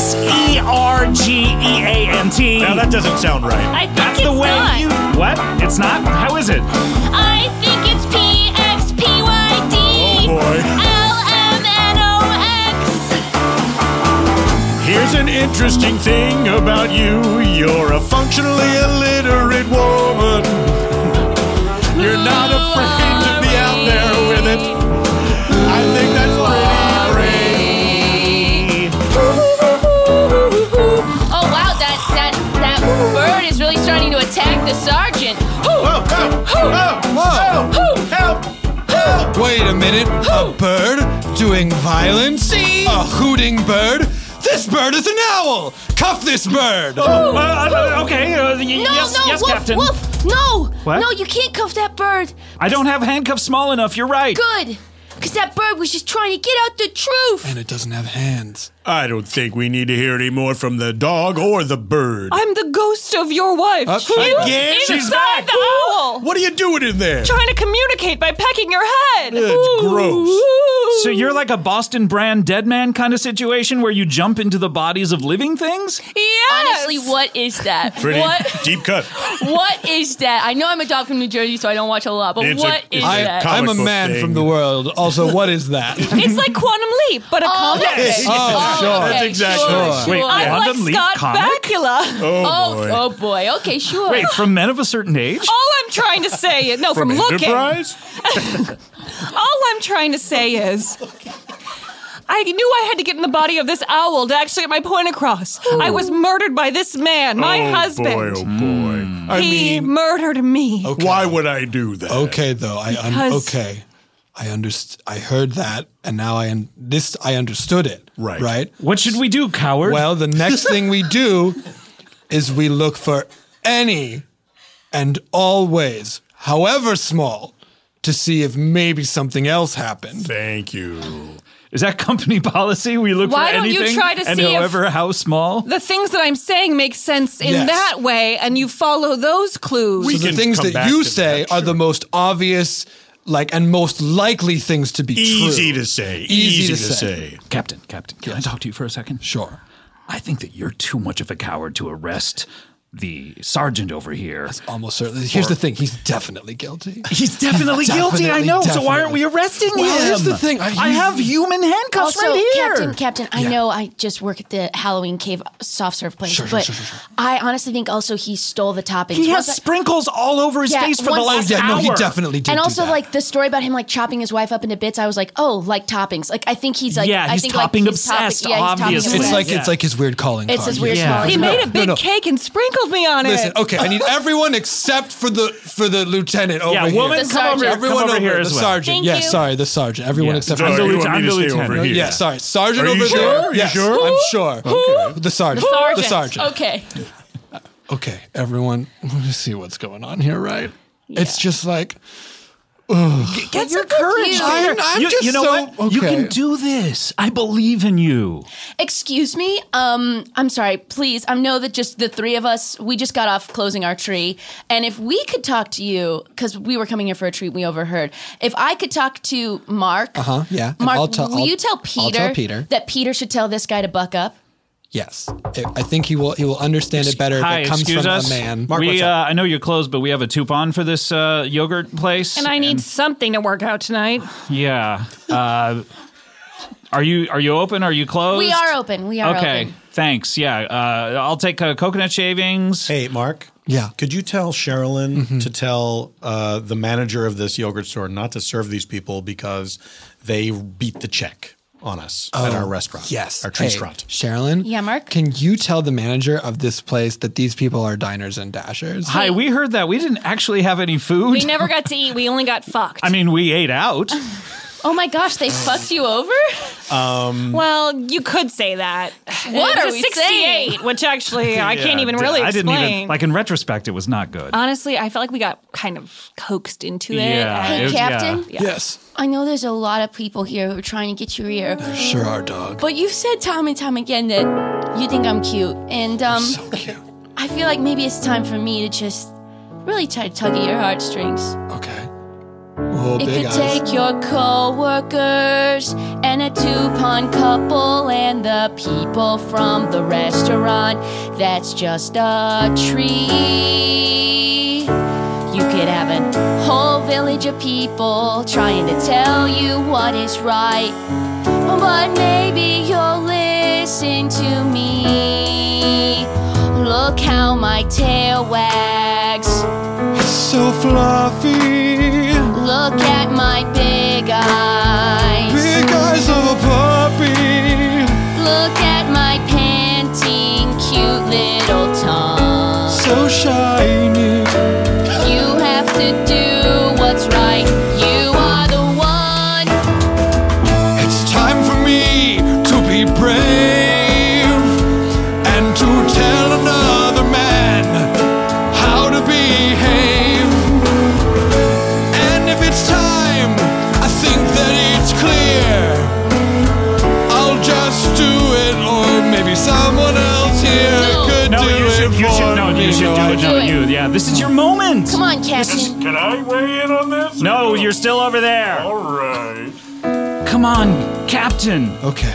S-E-R-G-E-A-N-T. Now that doesn't sound right. I think That's it's the way not. you... What? It's not? How is it? I think it's P-X-P-Y-D. Oh boy. L-M-N-O-X. Here's an interesting thing about you. You're a functionally illiterate woman. You're not afraid to be out there with it. I think that's pretty brave. Oh wow, that bird is really starting to attack the sergeant. Whoa, Whoa. help! Wait a minute. A bird doing violence? A hooting bird? This This bird is an owl! Cuff this bird! Okay, yes, Wolf, Captain. Wolf, no! What? No, you can't cuff that bird. I don't have handcuffs small enough, you're right. Good, because that bird was just trying to get out the truth. And it doesn't have hands. I don't think we need to hear any more from the dog or the bird. I'm the ghost of your wife. Again? She's She's inside back. the owl. What are you doing in there? Trying to communicate by pecking your head. It's gross. So you're like a Boston Brand dead man kind of situation where you jump into the bodies of living things? Yes. Honestly, what is that? Pretty deep cut. What is that? I know I'm a dog from New Jersey, so I don't watch a lot, but what is that? I'm a man from the world. Also, what is that? It's like Quantum Leap, but a comic. yes. Oh, sure. That's exactly Sure. Wait, I'm like Quantum Leap Scott comic? Bakula. Oh boy. Okay, sure. Wait, from men of a certain age? All I'm trying to say is, no, from looking. Enterprise? All I'm trying to say is, I knew I had to get in the body of this owl to actually get my point across. I was murdered by this man, my husband. Boy, oh boy. I He mean, murdered me. why would I do that? Okay, though. Because- I heard that, and now I understood it. Right. Right? What should we do, coward? Well, the next thing we do is we look for any and all ways, however small, to see if maybe something else happened. Thank you. Is that company policy? We look Why for don't you anything try to and see if- however how small? The things that I'm saying make sense in Yes. that way, and you follow those clues. We So the can things come that back you to say that, are the most obvious, and most likely things to be Easy true. to say. Easy Easy to to say. say. Captain, can I talk to you for a second? Sure. I think that you're too much of a coward to arrest the sergeant over here. Almost certainly. Here's the thing. He's definitely guilty. He's definitely guilty, I know. So why aren't we arresting him? Well, here's the thing. I have human handcuffs Also, right here. Captain, I know I just work at the Halloween Cave soft serve place, but I honestly think also he stole the toppings. He has Once I- sprinkles all over his Yeah, face for the once- last Yeah, hour. no, he definitely did and do also that. like the story about him like chopping his wife up into bits. I was like, oh, like toppings. Like I think he's like, Yeah, I he's think topping like, he's obsessed, Topping, yeah, he's topping obviously. obsessed. It's like his weird calling It's card. his weird Yeah. calling He card. made a big no. cake and sprinkled me on Listen, it. okay, I need everyone except for the lieutenant over Yeah, here. woman, The come over, sergeant. Everyone come over here the as well. sergeant. Thank Yes, you. sorry, the sergeant. Everyone Yeah. except So for the you lieutenant. want me to I'm the stay over lieutenant. here? Yeah, sorry. Sergeant Are you over sure? there. You Yes, sure? I'm sure. Okay. The sergeant. The sergeant. Okay. Okay, everyone, let me see what's going on here, right? It's just like, Get your courage you. there. I'm you, just you know so- what? You okay. can do this. I believe in you. Excuse me. I'm sorry. Please. I know that just the three of us. We just got off closing our tree, and if we could talk to you, because we were coming here for a treat, we overheard. If I could talk to Mark. yeah. And Mark, I'll you tell I'll Peter, tell Peter. that Peter should tell this guy to buck up? Yes. I think he will understand it better Hi, if it comes excuse from us. a man. We, I know you're closed, but we have a coupon for this yogurt place. And I need something to work out tonight. Yeah. Are you open? Are you closed? We are open. We are okay. open. Thanks. Yeah. I'll take coconut shavings. Hey, Mark. Yeah. Could you tell Sherilyn to tell the manager of this yogurt store not to serve these people because they beat the check on us at our restaurant? Yes. Our restaurant. Sherilyn? Yeah, Mark? Can you tell the manager of this place that these people are diners and dashers? Hi, we heard that. We didn't actually have any food. We never got to eat. We only got fucked. I mean, we ate out. Oh my gosh, they fucked you over? Well, you could say that. What It are was we 68, saying? which actually I can't even really I explain. didn't even, like, in retrospect, it was not good. Honestly, I felt like we got kind of coaxed into it. Yeah, Hey, it was- Captain? yeah. Yes. I know there's a lot of people here who are trying to get your ear. Sure are, dog. But you've said time and time again that you think I'm cute. And So cute. I feel like maybe it's time for me to just really try to tug at your heartstrings. Okay. Oh, It big could eyes. take your co-workers and a two-pond couple and the people from the restaurant that's just a tree. You could have a whole village of people trying to tell you what is right. But maybe you'll listen to me. Look how my tail wags. So fluffy. Look at my big eyes. Big eyes of a puppy. Look at my panting, cute little tongue. So shiny. You have to do what's right. You are the one. It's time for me to be brave. you should do it. No, you. Yeah, this is your moment. Come on, Captain. Can I weigh in on this? No, you're still over there. All right. Come on, Captain. Okay.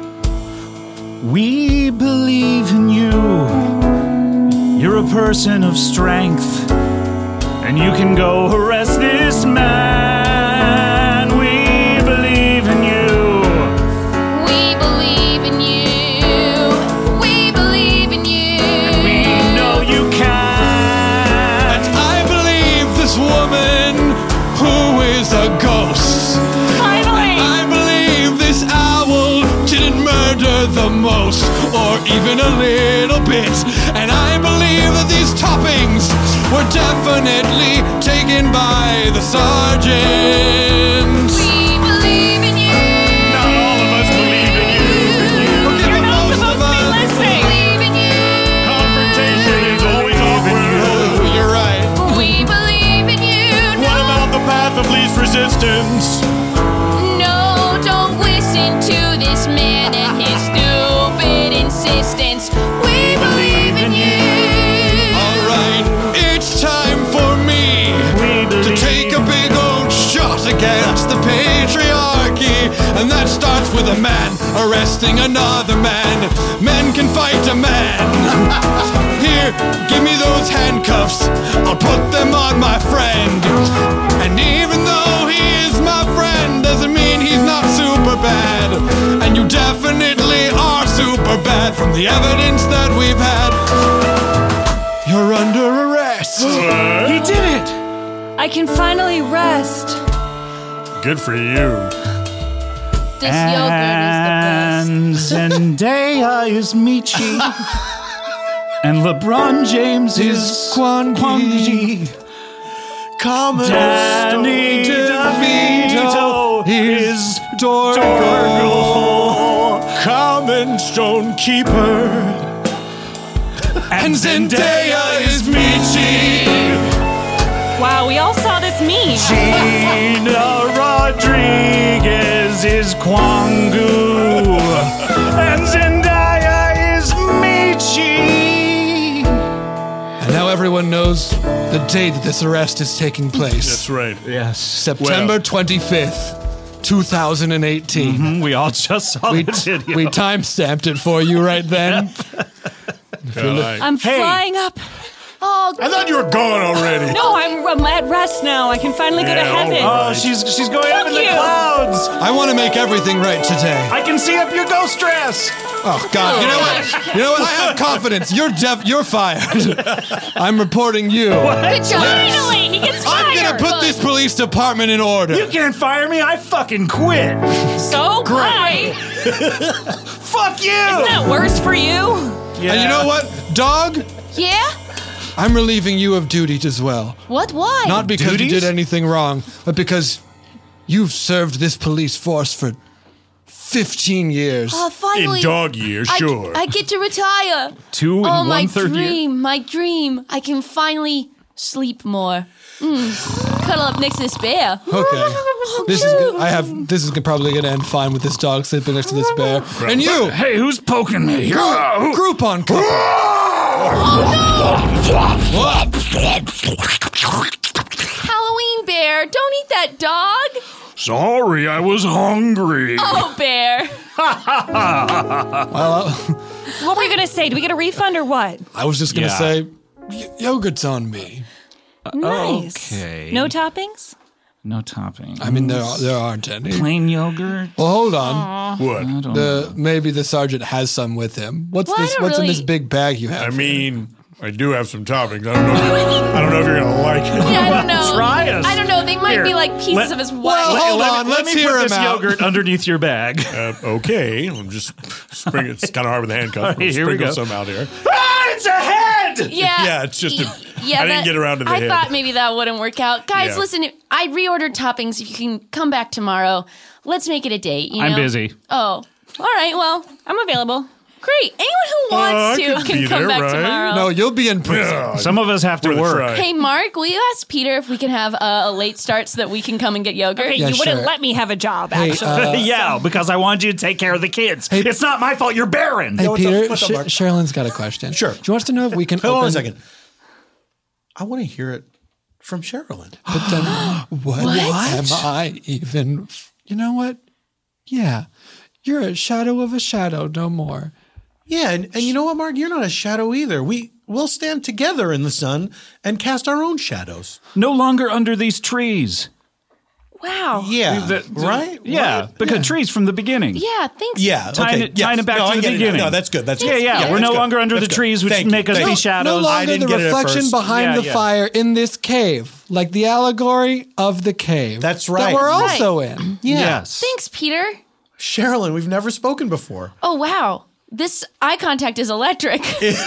We believe in you. You're a person of strength, and you can go arrest this man. We believe in you. We believe in you. We believe in you. And we know you can. And I believe this woman who is a ghost. Finally! And I believe this owl didn't murder the most, or even a little bit. And I believe that these toppings were definitely taken by the sergeant. We believe in you. Not all of us believe in you. Okay, You're but not most supposed of to be us- listening. Believe in you. Confrontation is always awkward. Oh, you're right. We believe in you. What about the path of least resistance? No, don't listen to this man and his stupid insistence. We believe in you. All right, it's time for me to take a big old shot against the patriarchy. And that starts with a man arresting another man. Men can fight a man. Here, give me those handcuffs. I'll put them on my friend. And even though he is my friend, doesn't mean he's not super bad. And you definitely are super bad from the evidence that we've had. You're under arrest. He did it. I can finally rest. Good for you. This yogurt is the best. And Zendaya is Michi. And LeBron James is Quan Ji. Danny DeVito is Dorgo. Common Stonekeeper. And Zendaya is Michi. Wow, we all saw this meme. Gina Rodriguez is Kwangu. And Zendaya is Michi. And now everyone knows the day that this arrest is taking place. That's right. Yes. September 25th, 2018. We all just saw the video. We time-stamped it for you right then. I'm flying up. Oh, I thought you were gone already. No, I'm at rest now. I can finally go to Yeah, all heaven. right. Oh, she's going up in the you. clouds. I want to make everything right today. I can see up your ghost dress. Oh God! You know what? You know what? I have confidence. You're You're fired. I'm reporting you. good job. Finally, he gets fired. I'm gonna put this police department in order. You can't fire me. I fucking quit. So great. Fuck you. Isn't that worse for you? Yeah. And you know what, dog? Yeah? I'm relieving you of duties as well. What? Why? Not because Duties? you did anything wrong, but because you've served this police force for 15 years. Oh, finally. In dog years, sure. I get to retire. 2 Oh, and my 1/3 year. dream. My dream. I can finally sleep more. Cuddle up next to this bear. Okay. This is probably going to end fine with this dog sleeping next to this bear. And you, Hey, who's poking me? Groupon couple. Halloween bear. Don't eat that dog. Sorry, I was hungry. Oh, bear. What were you gonna say? Do we get a refund or what? I was just going to Yeah. say, yogurt's on me. Nice. Okay. No toppings? No topping. I mean, there aren't any. Plain yogurt. Well, hold on. What? I don't Maybe the sergeant has some with him. What's Well, I this? don't What's in this really- big bag you have? I mean, I do have some toppings. I don't know if you're gonna like it. Yeah, I don't know. Try us. I don't know. They might Here, be like pieces let- of his wife. Well, hold on. Let Let's me hear put him this out. yogurt underneath your bag. Okay, I'm just spring. It's kind of hard with the handcuff. All right, here we Sprinkle go. some out here. Ah, it's a head! Yeah. Yeah, it's just a. Yeah, I didn't get around to the I head. thought maybe that wouldn't work out. Guys, Yeah. listen, I reordered toppings. If you can come back tomorrow, let's make it a date. You know? I'm busy. Oh, all right. Well, I'm available. great. Anyone who wants I to could can be come there, back right? tomorrow. No, you'll be in prison. Yeah, Some of us have to worth a work. try. Hey, Mark, will you ask Peter if we can have a late start so that we can come and get yogurt? Okay, Yeah, you wouldn't sure. let me have a job, Hey, actually. Yeah, because I wanted you to take care of the kids. Hey- It's not my fault. You're barren. Hey, what's up? Peter, What's up, Mark? Sherilyn's got a question. Sure. Do you want us to know if we can Hold on open... a second. I want to hear it from Sherilyn. But then what am I even? You know what? Yeah. You're a shadow of a shadow, no more. Yeah, and you know what, Mark? You're not a shadow either. We'll stand together in the sun and cast our own shadows. No longer under these trees. Wow. Yeah. Right? Yeah, Right? because trees from the beginning. Yeah, thanks. Yeah. Tying it back to the beginning. No, that's good. That's Yeah, good. yeah. We're that's no good. longer under That's the good. trees, which Thank make you. us Thank be you. shadows. No I longer didn't the get it at reflection first. behind the Yeah. fire in this cave, like the allegory of the cave. That's right. That we're Right. also in. Yeah. Yes. Thanks, Peter. Sherilyn, we've never spoken before. Oh, wow. This eye contact is electric.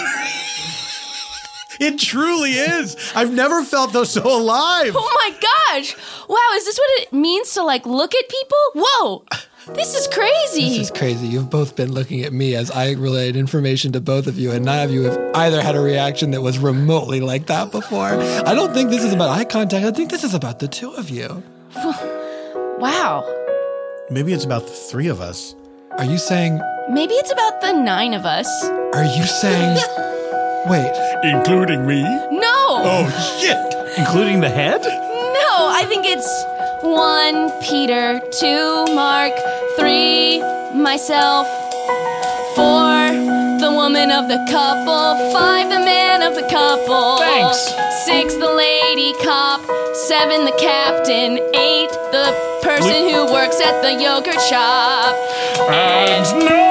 It truly is. I've never felt those so alive. Oh my gosh. Wow, is this what it means to look at people? Whoa. This is crazy. This is crazy. You've both been looking at me as I relayed information to both of you, and none of you have either had a reaction that was remotely like that before. I don't think this is about eye contact. I think this is about the two of you. Wow. Maybe it's about the three of us. Are you saying... Maybe it's about the 9 of us. Are you saying... Wait. Including me? No. Oh, shit. Including the head? No, I think it's 1 Peter, 2 Mark, 3 myself, 4 the woman of the couple, 5 the man of the couple. Thanks. 6 the lady cop, 7 the captain, 8 the person who works at the yogurt shop. And 9 the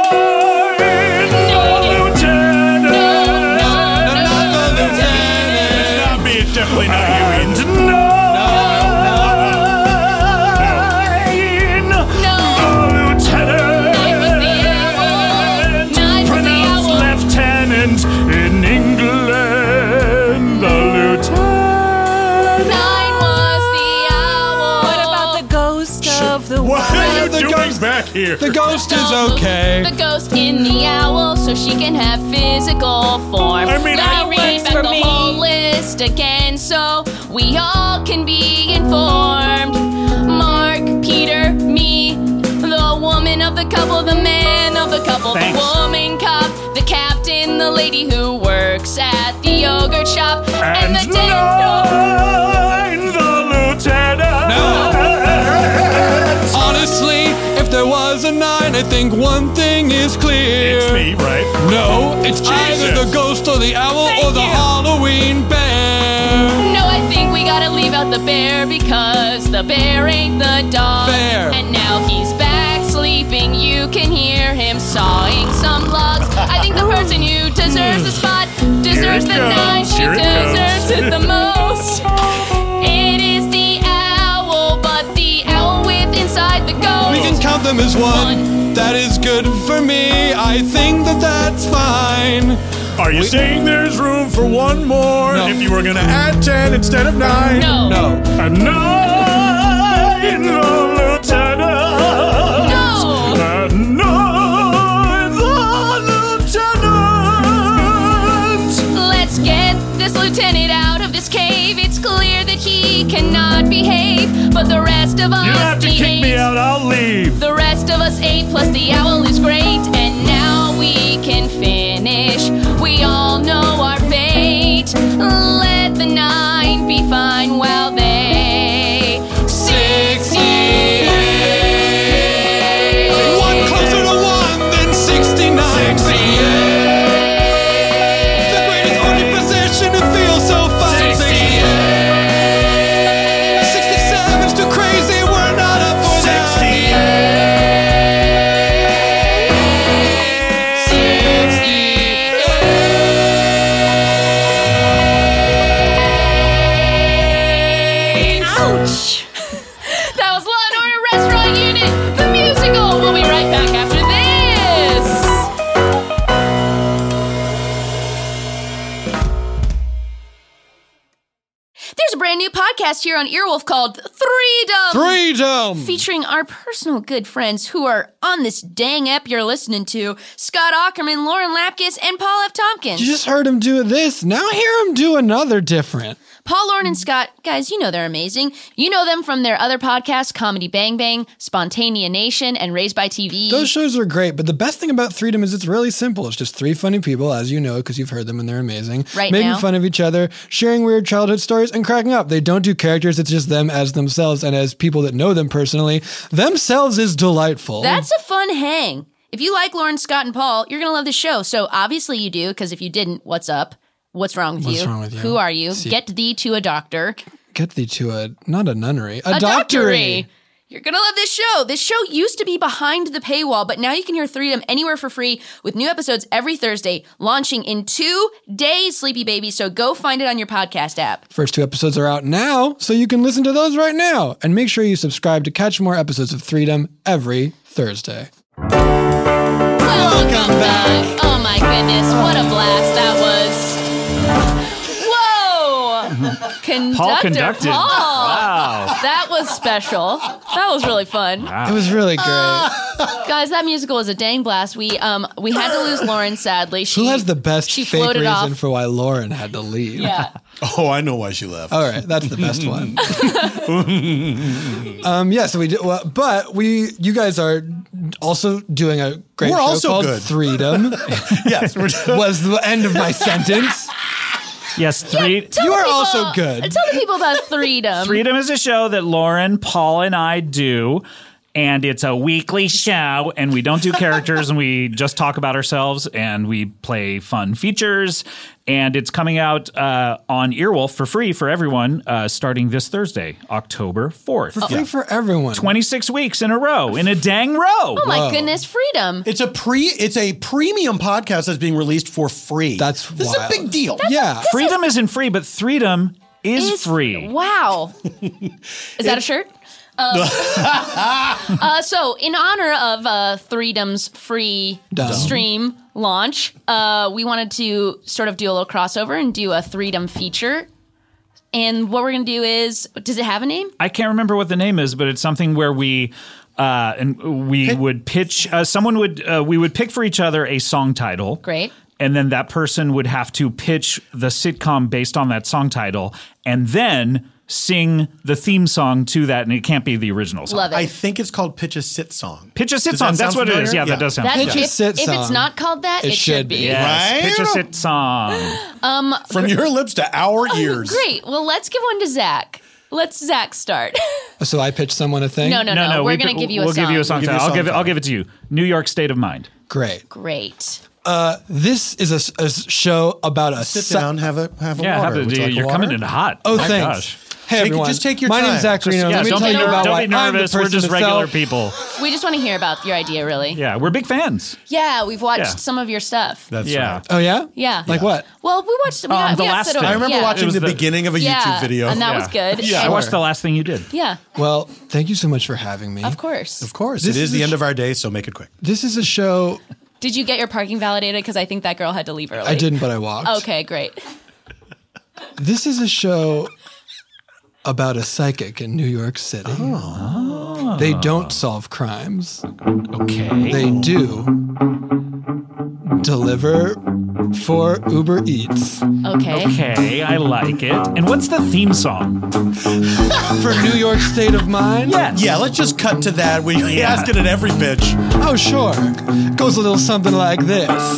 lieutenant. Not the lieutenant. Not me, it's definitely not you. And 9 the lieutenant. 9 was the owl. 9 was the Pronounced owl. lieutenant in England. The lieutenant. 9 was the owl. What about the ghost of the What are you the doing ghost- back here? The ghost is okay. The ghost in the owl, so she can have physical form. I mean, Let I- me read works back for the me. whole list again, so we all can be informed. Mark, Peter, me, the woman of the couple, the man of the couple, Thanks. the woman cop, the captain, the lady who works at the yogurt shop, and the 9 the lieutenant. Honestly, if there was a 9, I think one thing is clear. It's me, right? No, it's either the ghost or the owl or the Halloween bear. No, I think we gotta leave out the bear because the bear ain't the dog. Fair. And now he's back sleeping. You can hear him sawing some logs. I think the person who deserves the spot deserves the comes. 9. She Here it deserves comes. it the most. It is the owl, but the owl with inside the ghost. We can count them as one. That is good for me. I think that that's fine. Are you saying there's room for one more? No. If you were gonna add 10 instead of 9? No. No. And 9 the lieutenant. No. And 9 the lieutenant. Let's get this lieutenant out of this cave. It's clear that he cannot behave, but the rest of us You have to the kick me 8. out, I'll leave. The rest of us 8 plus the owl is great, and now we can finish. We all know our fate. Let the 9 be fine while they 68. One closer to 1 than 69. 68. The greatest only position to feel so fine. 68. 67's too crazy. We're not up for that. 68. Ouch! That was Law and Order Restaurant Unit, the musical. We'll be right back after this. There's a brand new podcast here on Earwolf called Freedom. Freedom. Featuring our personal good friends who are on this dang app you're listening to, Scott Aukerman, Lauren Lapkus, and Paul F. Tompkins. You just heard him do this. Now hear him do another different. Paul, Lauren, and Scott, guys, you know they're amazing. You know them from their other podcasts, Comedy Bang Bang, Spontanea Nation, and Raised by TV. Those shows are great, but the best thing about Freedom is it's really simple. It's just three funny people, as you know, because you've heard them and they're amazing. Making fun of each other, sharing weird childhood stories, and cracking up. They don't do characters. It's just them as themselves, and as people that know them personally, themselves is delightful. That's a fun hang. If you like Lauren, Scott, and Paul, you're going to love this show. So obviously you do, because if you didn't, what's up? What's wrong with you? What's wrong with you? Who are you? See. Get thee to a doctor. Get thee to not a nunnery, a doctory. You're going to love this show. This show used to be behind the paywall, but now you can hear Freedom anywhere for free with new episodes every Thursday, launching in 2 days, Sleepy Baby. So go find it on your podcast app. First 2 episodes are out now, so you can listen to those right now. And make sure you subscribe to catch more episodes of Freedom every Thursday. Welcome back. Oh my goodness, what a blast that was. Whoa! Paul conducted. Paul. Wow. That was special. That was really fun. Wow. It was really great. Guys, that musical was a dang blast. We had to lose Lauren, sadly. Who has the best she fake floated reason off. for why Lauren had to leave? Yeah. Oh, I know why she left. All right, that's the best one. Yeah, so we did, but you guys are also doing a great We're show also called good. Freedom. Yes, was the end of my sentence. Yes, you are also good. Tell the people about Freedom. Freedom is a show that Lauren, Paul, and I do. And it's a weekly show, and we don't do characters, and we just talk about ourselves, and we play fun features. And it's coming out on Earwolf for free for everyone starting this Thursday, October 4th. For free for everyone. 26 weeks in a row, in a dang row. Oh my goodness, Freedom. It's a premium podcast that's being released for free. This is a big deal. Freedom isn't free, but Freedom is free. Wow. Is that a shirt? So, in honor of Freedom's free stream launch, we wanted to sort of do a little crossover and do a Freedom feature. And what we're going to do is, does it have a name? I can't remember what the name is, but it's something where we would pitch. We would pick for each other a song title. Great. And then that person would have to pitch the sitcom based on that song title, and then sing the theme song to that, and it can't be the original song. Love it. I think it's called Pitch a Sit Song. Pitch a Sit Song. That's what it is. Yeah, that does sound If familiar. it's not called that, it should be. Yes, Right? Pitch a Sit Song. From your lips to our ears. Great. Well, let's give one to Zach. Let Zach start. So I pitch someone a thing? No. We're going to give you a song. We'll give you a song title. I'll give it to you. New York State of Mind. Great. This is a show about a Sit down, have a Yeah, water. Would you like a you're water? coming in hot. Oh, My thanks. gosh. Hey, everyone. Just take your My time. name's Zach Reno. Let me don't tell be you about why don't be I'm the nervous. We're person just to regular sell. people. We just want to hear about your idea, really. Yeah, we're big fans. Yeah, we've watched Yeah. some of your stuff. That's Yeah. right. Oh, yeah? Yeah. Like what? Well, we watched. We got the last sit over- thing. I remember yeah. watching was the the- beginning of a YouTube video. and that was good. Yeah, I And- watched the last thing you did. Yeah, Well, thank you so much for having me. of course. Of course. This It is is the a end of our day, so make it quick. This is a show. Did you get your parking validated? Because I think that girl had to leave early. I didn't, but I walked. Okay, great. This is a show about a psychic in New York City. Oh. They don't solve crimes. Okay. They do deliver for Uber Eats. Okay. Okay, I like it. And what's the theme song? For New York State of Mind? Yes. Yeah, let's just cut to that. We ask it at every pitch. Oh, sure. Goes a little something like this.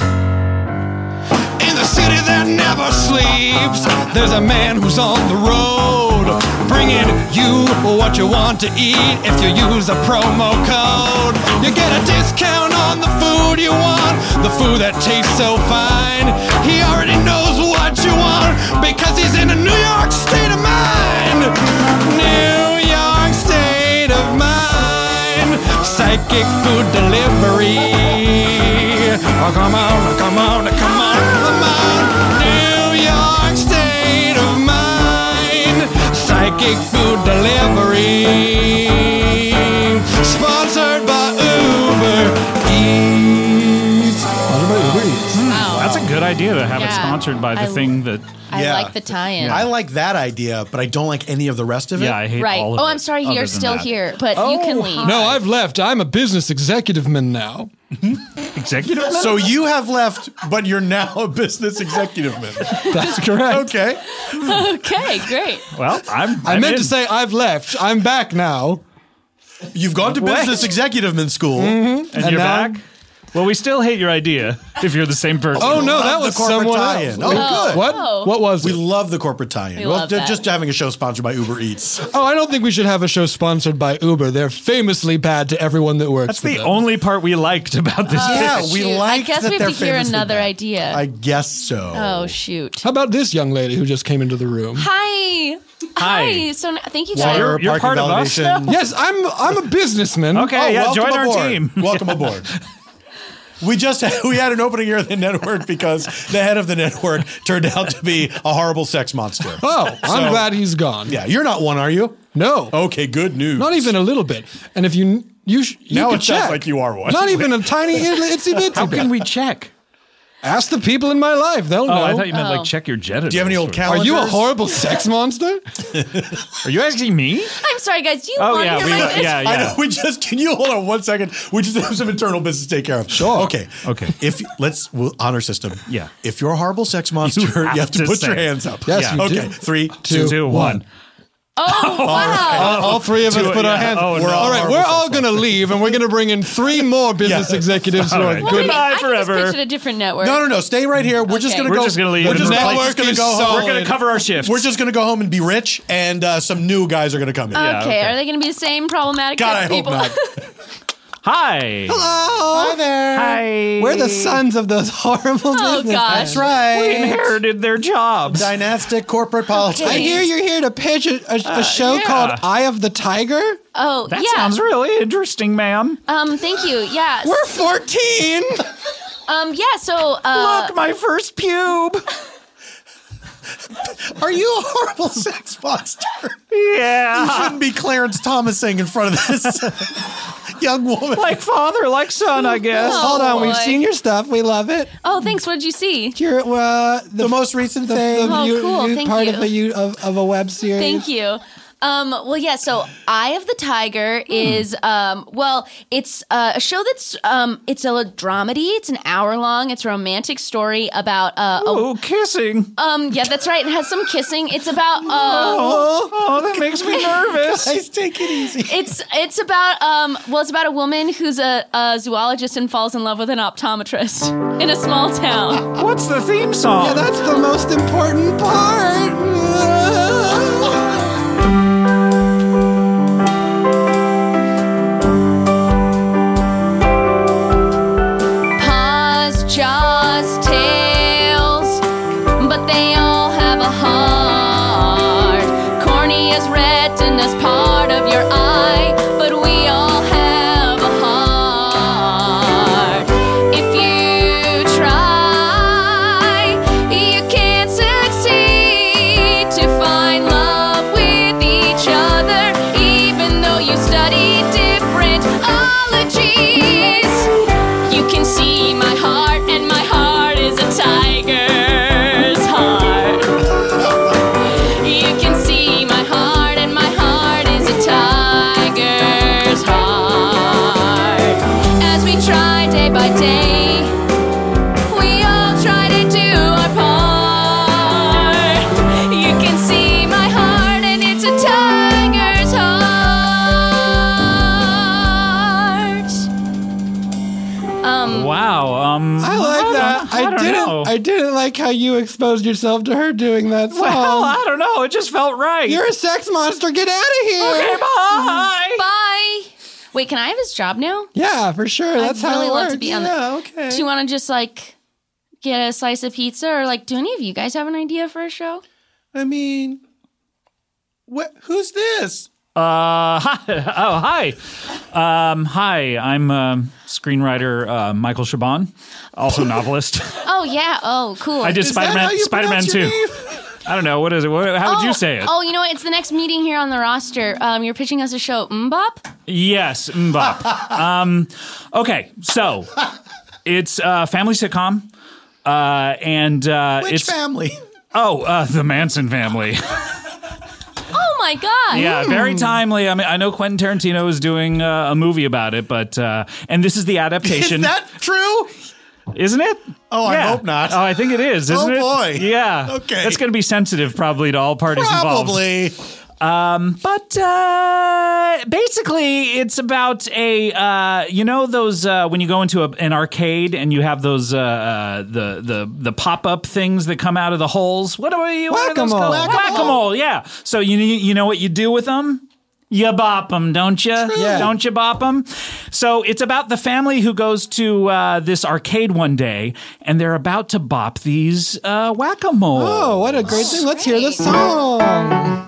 In the city that never sleeps, there's a man who's on the road, bringing you what you want to eat. If you use a promo code, you get a discount on the food you want, the food that tastes so fine. He already knows what you want because he's in a New York state of mind. New York state of mind. Psychic food delivery. Oh, come on, come on, come on, come on. New York state of mind. Psychic food delivery. Sponsored by Uber Eats. Sponsored by Uber Eats. Wow. That's a good idea to have it Yeah. sponsored by the thing that. I like the tie-in. I like that idea, but I don't like any of the rest of it. Yeah, I hate Right. all of it. Oh, I'm sorry. other You're than still that. here, but you can leave. No, I've left. I'm a business executive man now. Executive man? So you have left, but you're now a business executive man. That's correct. Okay. Okay, great. Well, I meant to say I've left. I'm back now. You've gone to business executive man school. And you're now- back? Well, we still hate your idea if you're the same person. Oh, no, that Love was the corporate someone tie-in. else. Oh, good. What? What was We it? love the corporate tie-in. We love that. Just having a show sponsored by Uber Eats. Oh, I don't think we should have a show sponsored by Uber. They're famously bad to everyone that works That's for the them. only part we liked about this. Yeah, pitch. we Shoot, like I guess that we they're have to hear famously another bad. idea. I guess so. Oh, shoot. How about this young lady who just came into the room? Hi. Hi. So thank you, So guys. you're part of us now? Yes, I'm a businessman. Okay, yeah, welcome join our aboard. team. Welcome aboard. We had an opening here at the network because the head of the network turned out to be a horrible sex monster. Oh, I'm So- glad he's gone. Yeah, you're not one, are you? No. Okay, good news. Not even a little bit. And if you Now could it sounds check. like you are one. Not even a tiny itsy bitsy. How can we check? Ask the people in my life. They'll know. Oh, I thought you meant like check your genitals. Do you have any old Are calendars? you a horrible sex monster? Are you asking me? I'm sorry, guys. Do you Oh, want yeah, to hear my pitch? I know. Can you hold on 1 second? We just have some internal business to take care of. Sure. Okay. Okay. We'll honor system. Yeah. If you're a horrible sex monster, you have to put say your it. hands up. Yes, Yeah. you Okay. do. 3, 2, 1. Oh, wow. All three of us Do it, put our yeah. hands. Oh, no. All right, we're all going to leave, and we're going to bring in 3 more business Yeah. executives who All are right. Well, good. maybe Goodbye I can forever. just pitch at a different network. No. Stay right here. We're just Okay. going to We're go. just gonna leave We're it just in the gonna network go is home. solid. We're going to cover our shifts. We're just going to go home and be rich, and some new guys are going to come in. Okay, are they going to be the same problematic God, I type hope people? not. Hi. Hello. Hi there. Hi. We're the sons of those horrible Oh, business. gosh. That's right. We inherited their jobs. Dynastic corporate politics. I hear you're here to pitch a show yeah. called Eye of the Tiger. Oh, That yeah. sounds really interesting, ma'am. Thank you. Yeah. We're 14. Yeah, so Look, my first pube. Are you a horrible sex monster? Yeah. You shouldn't be Clarence Thomasing in front of this young woman. Like father, like son, I guess. Oh, Hold on, we've boy. seen your stuff. We love it. Oh, thanks. What did you see? You're The most recent thing. Oh, cool. Thank part you. of a web series. Thank you. Well, yeah, so Eye of the Tiger is, it's a show that's, it's a dramedy. It's an hour long. It's a romantic story about, Oh, kissing. yeah, that's right. It has some kissing. It's about, Oh, that makes me nervous. Guys, take it easy. it's about, it's about a woman who's a zoologist and falls in love with an optometrist in a small town. What's the theme song? Yeah, that's the most important part. Paws, jaws, tails, but they all have a heart. Cornea's retina's part of your eye, but we all have a heart. If you try, you can't succeed to find love with each other, even though you study different ologies. You can see my heart, and my heart is a tiger's heart. You can see my heart, and my heart is a tiger's heart. As we try day by day, we all try to do our part. You can see my heart, and it's a tiger's heart. Wow. I like that. I don't know. I didn't like how you exposed yourself to her doing that song. Well, I don't know. It just felt right. You're a sex monster. Get out of here. Okay, bye. Bye. Wait, can I have his job now? Yeah, for sure. That's I'd how really it love works. to be on Yeah, okay. Do you want to just like get a slice of pizza, or like, do any of you guys have an idea for a show? I mean, who's this? Hi. Oh, hi. Hi. I'm screenwriter Michael Chabon, also novelist. Oh yeah. Oh, cool. I did Spider-Man 2. I don't know. What is it? How would you say it? Oh, you know what? It's the next meeting here on the roster. You're pitching us a show, Mbop? Yes, Mbop. Okay, so it's a family sitcom, and Which it's family? the Manson family. Oh my God. Yeah, very timely. I mean, I know Quentin Tarantino is doing a movie about it, but and this is the adaptation. Is that true? Isn't it? Oh, I hope not. Oh, I think it is, isn't it? Oh, boy. Yeah. Okay. That's going to be sensitive probably to all parties involved. Probably. But basically, it's about a you know those when you go into an arcade and you have those the pop up things that come out of the holes. What are those called? Whack-a-mole. Yeah. So you know what you do with them? You bop them, don't you? Yeah. Don't you bop them? So it's about the family who goes to this arcade one day, and they're about to bop these whack-a-mole. Oh, what a great thing. Let's hear the song.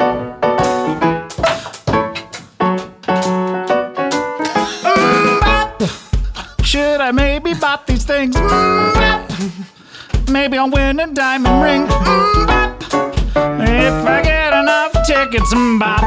Should I maybe bop these things? Maybe I'll win a diamond ring. If I get enough tickets, bop.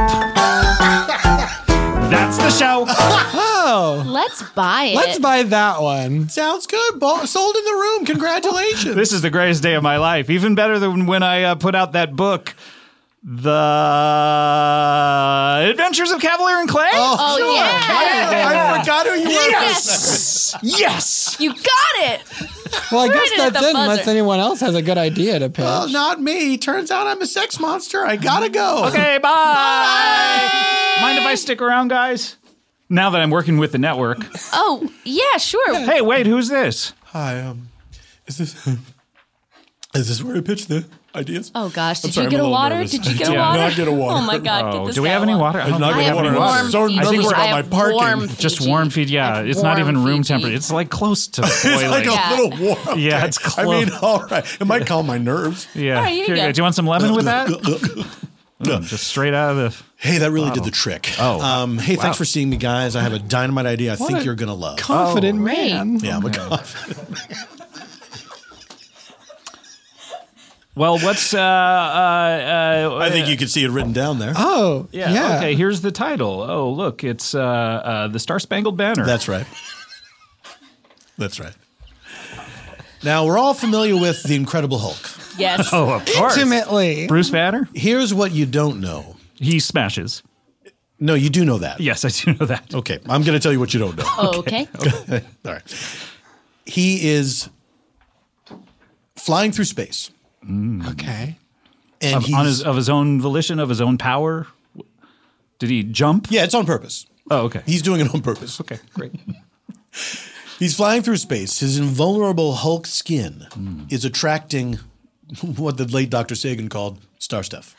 That's the show. Oh. Let's buy it. Let's buy that one. Sounds good. Sold in the room. Congratulations. This is the greatest day of my life. Even better than when I put out that book, The Adventures of Cavalier and Clay. Oh, sure. yeah. I forgot who you were. Yes. Yes. You got it. Well, I guess Right at that's the it unless buzzer. anyone else has a good idea to pitch. Well, not me. Turns out I'm a sex monster. I gotta go. Okay, bye. Mind if I stick around, guys? Now that I'm working with the network. Oh, yeah, sure. Hey, wait, who's this? Hi, is this where I pitch the ideas? Oh, gosh. Did sorry, you get I'm a a little water? nervous. Did you get a Yeah. water? No, I get a water. Oh, my God. Get this Do we guy have a any water. water? I'm not I getting have water. warm I'm so Fiji. nervous I about my have parking. warm Just Fiji. warm feed, yeah. I have It's not even warm room Fiji. temperature. It's like close to It's boiling. like Yeah. a little warm. Yeah, it's I mean, close. all right. It might calm my nerves. Yeah. All right, here you go. Do you want some lemon with that? Just straight out of the... Hey, that really did the trick. Oh. Hey, thanks for seeing me, guys. I have a dynamite idea I think a you're going to love. Confident great. man. Yeah, I'm a confident man. Well, what's... I think you can see it written down there. Oh, yeah. Okay, here's the title. Oh, look, it's The Star-Spangled Banner. That's right. That's right. Now, we're all familiar with The Incredible Hulk. Yes. Oh, of course. Intimately. Bruce Banner? Here's what you don't know. He smashes. No, you do know that. Yes, I do know that. Okay, I'm going to tell you what you don't know. Oh, okay. All right. He is flying through space. Okay. And Of his own volition, of his own power? Did he jump? Yeah, it's on purpose. Oh, okay. He's doing it on purpose. Okay, great. He's flying through space. His invulnerable Hulk skin is attracting what the late Dr. Sagan called star stuff.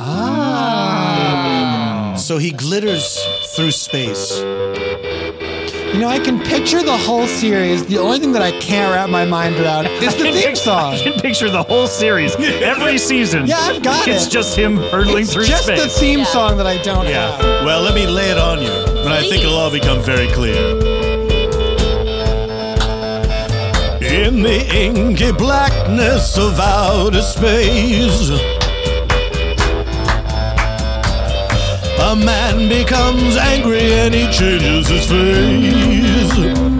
So he glitters through space. You know, I can picture the whole series. The only thing that I can't wrap my mind around is the theme song. I can picture the whole series, every season. Yeah, I've got It's it. just him hurtling It's through just space. the theme song that I don't have. Well, let me lay it on you, and I think it'll all become very clear. In the inky blackness of outer space, a man becomes angry and he changes his face.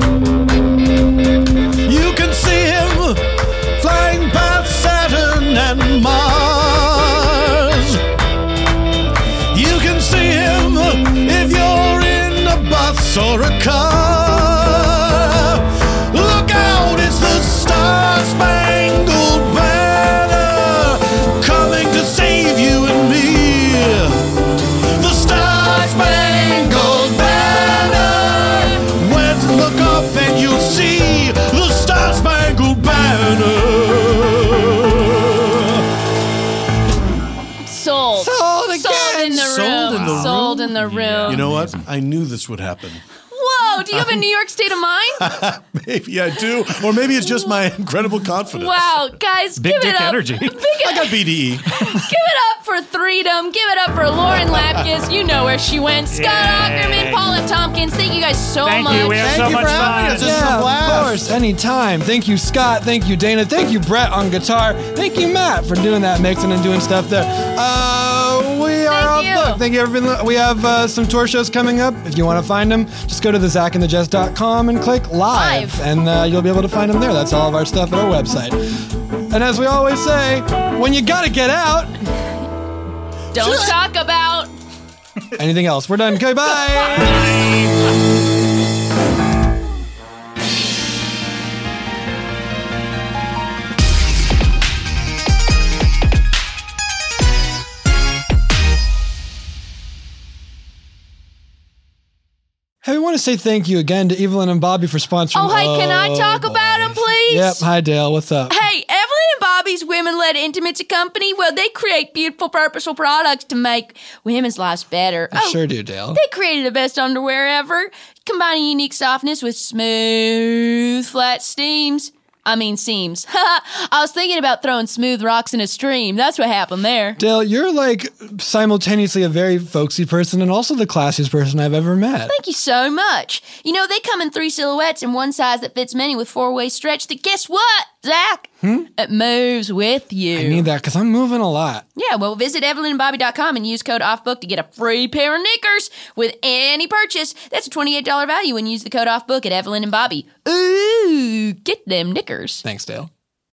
You can see him flying past Saturn and Mars. You can see him if you're in a bus or a car. Look out, it's the Star-Spangled Banner coming to save you and me. The Star-Spangled Banner. When to look up and you'll see the Star-Spangled Banner. Sold. Sold again. Sold in the room. Sold in the room? Sold in the room. You know what? I knew this would happen. Whoa, do you have a New York state of mind? Maybe I do. Or maybe it's just my incredible confidence. Wow, guys, Big give dick it up. energy. I got BDE. Give it up for Freedom. Give it up for Lauren Lapkus. You know where she went. Scott Aukerman, Paula Tompkins. Thank you guys so Thank much. you. We had so much fun. This is a Yeah, of blast. course. Anytime. Thank you, Scott. Thank you, Dana. Thank you, Brett, on guitar. Thank you, Matt, for doing that, mixing and doing stuff there. We are off you. book. Thank you, everyone. We have some tour shows coming up. If you want to find them, just go to thezachandthejazz.com and click live. And you'll be able to find them there. That's all of our stuff at our website. And as we always say, when you gotta get out, don't talk about. Anything else? We're done. Okay, bye. Hey, we want to say thank you again to Evelyn and Bobby for sponsoring. Oh, hey, can I talk about them, please? Yep. Hi, Dale. What's up? Hey, Evelyn and Bobby's women-led intimacy company, well, they create beautiful, purposeful products to make women's lives better. I sure do, Dale. They created the best underwear ever, combining unique softness with smooth, flat seams. I was thinking about throwing smooth rocks in a stream. That's what happened there. Dale, you're like simultaneously a very folksy person and also the classiest person I've ever met. Thank you so much. You know, they come in 3 silhouettes and one size that fits many with 4-way stretch that, guess what, Zach? It moves with you. I need that because I'm moving a lot. Yeah, well, visit EvelynandBobby.com and use code OFFBOOK to get a free pair of knickers with any purchase. That's a $28 value when you use the code OFFBOOK at Evelyn and Bobby. Ooh, get them knickers. Thanks, Dale.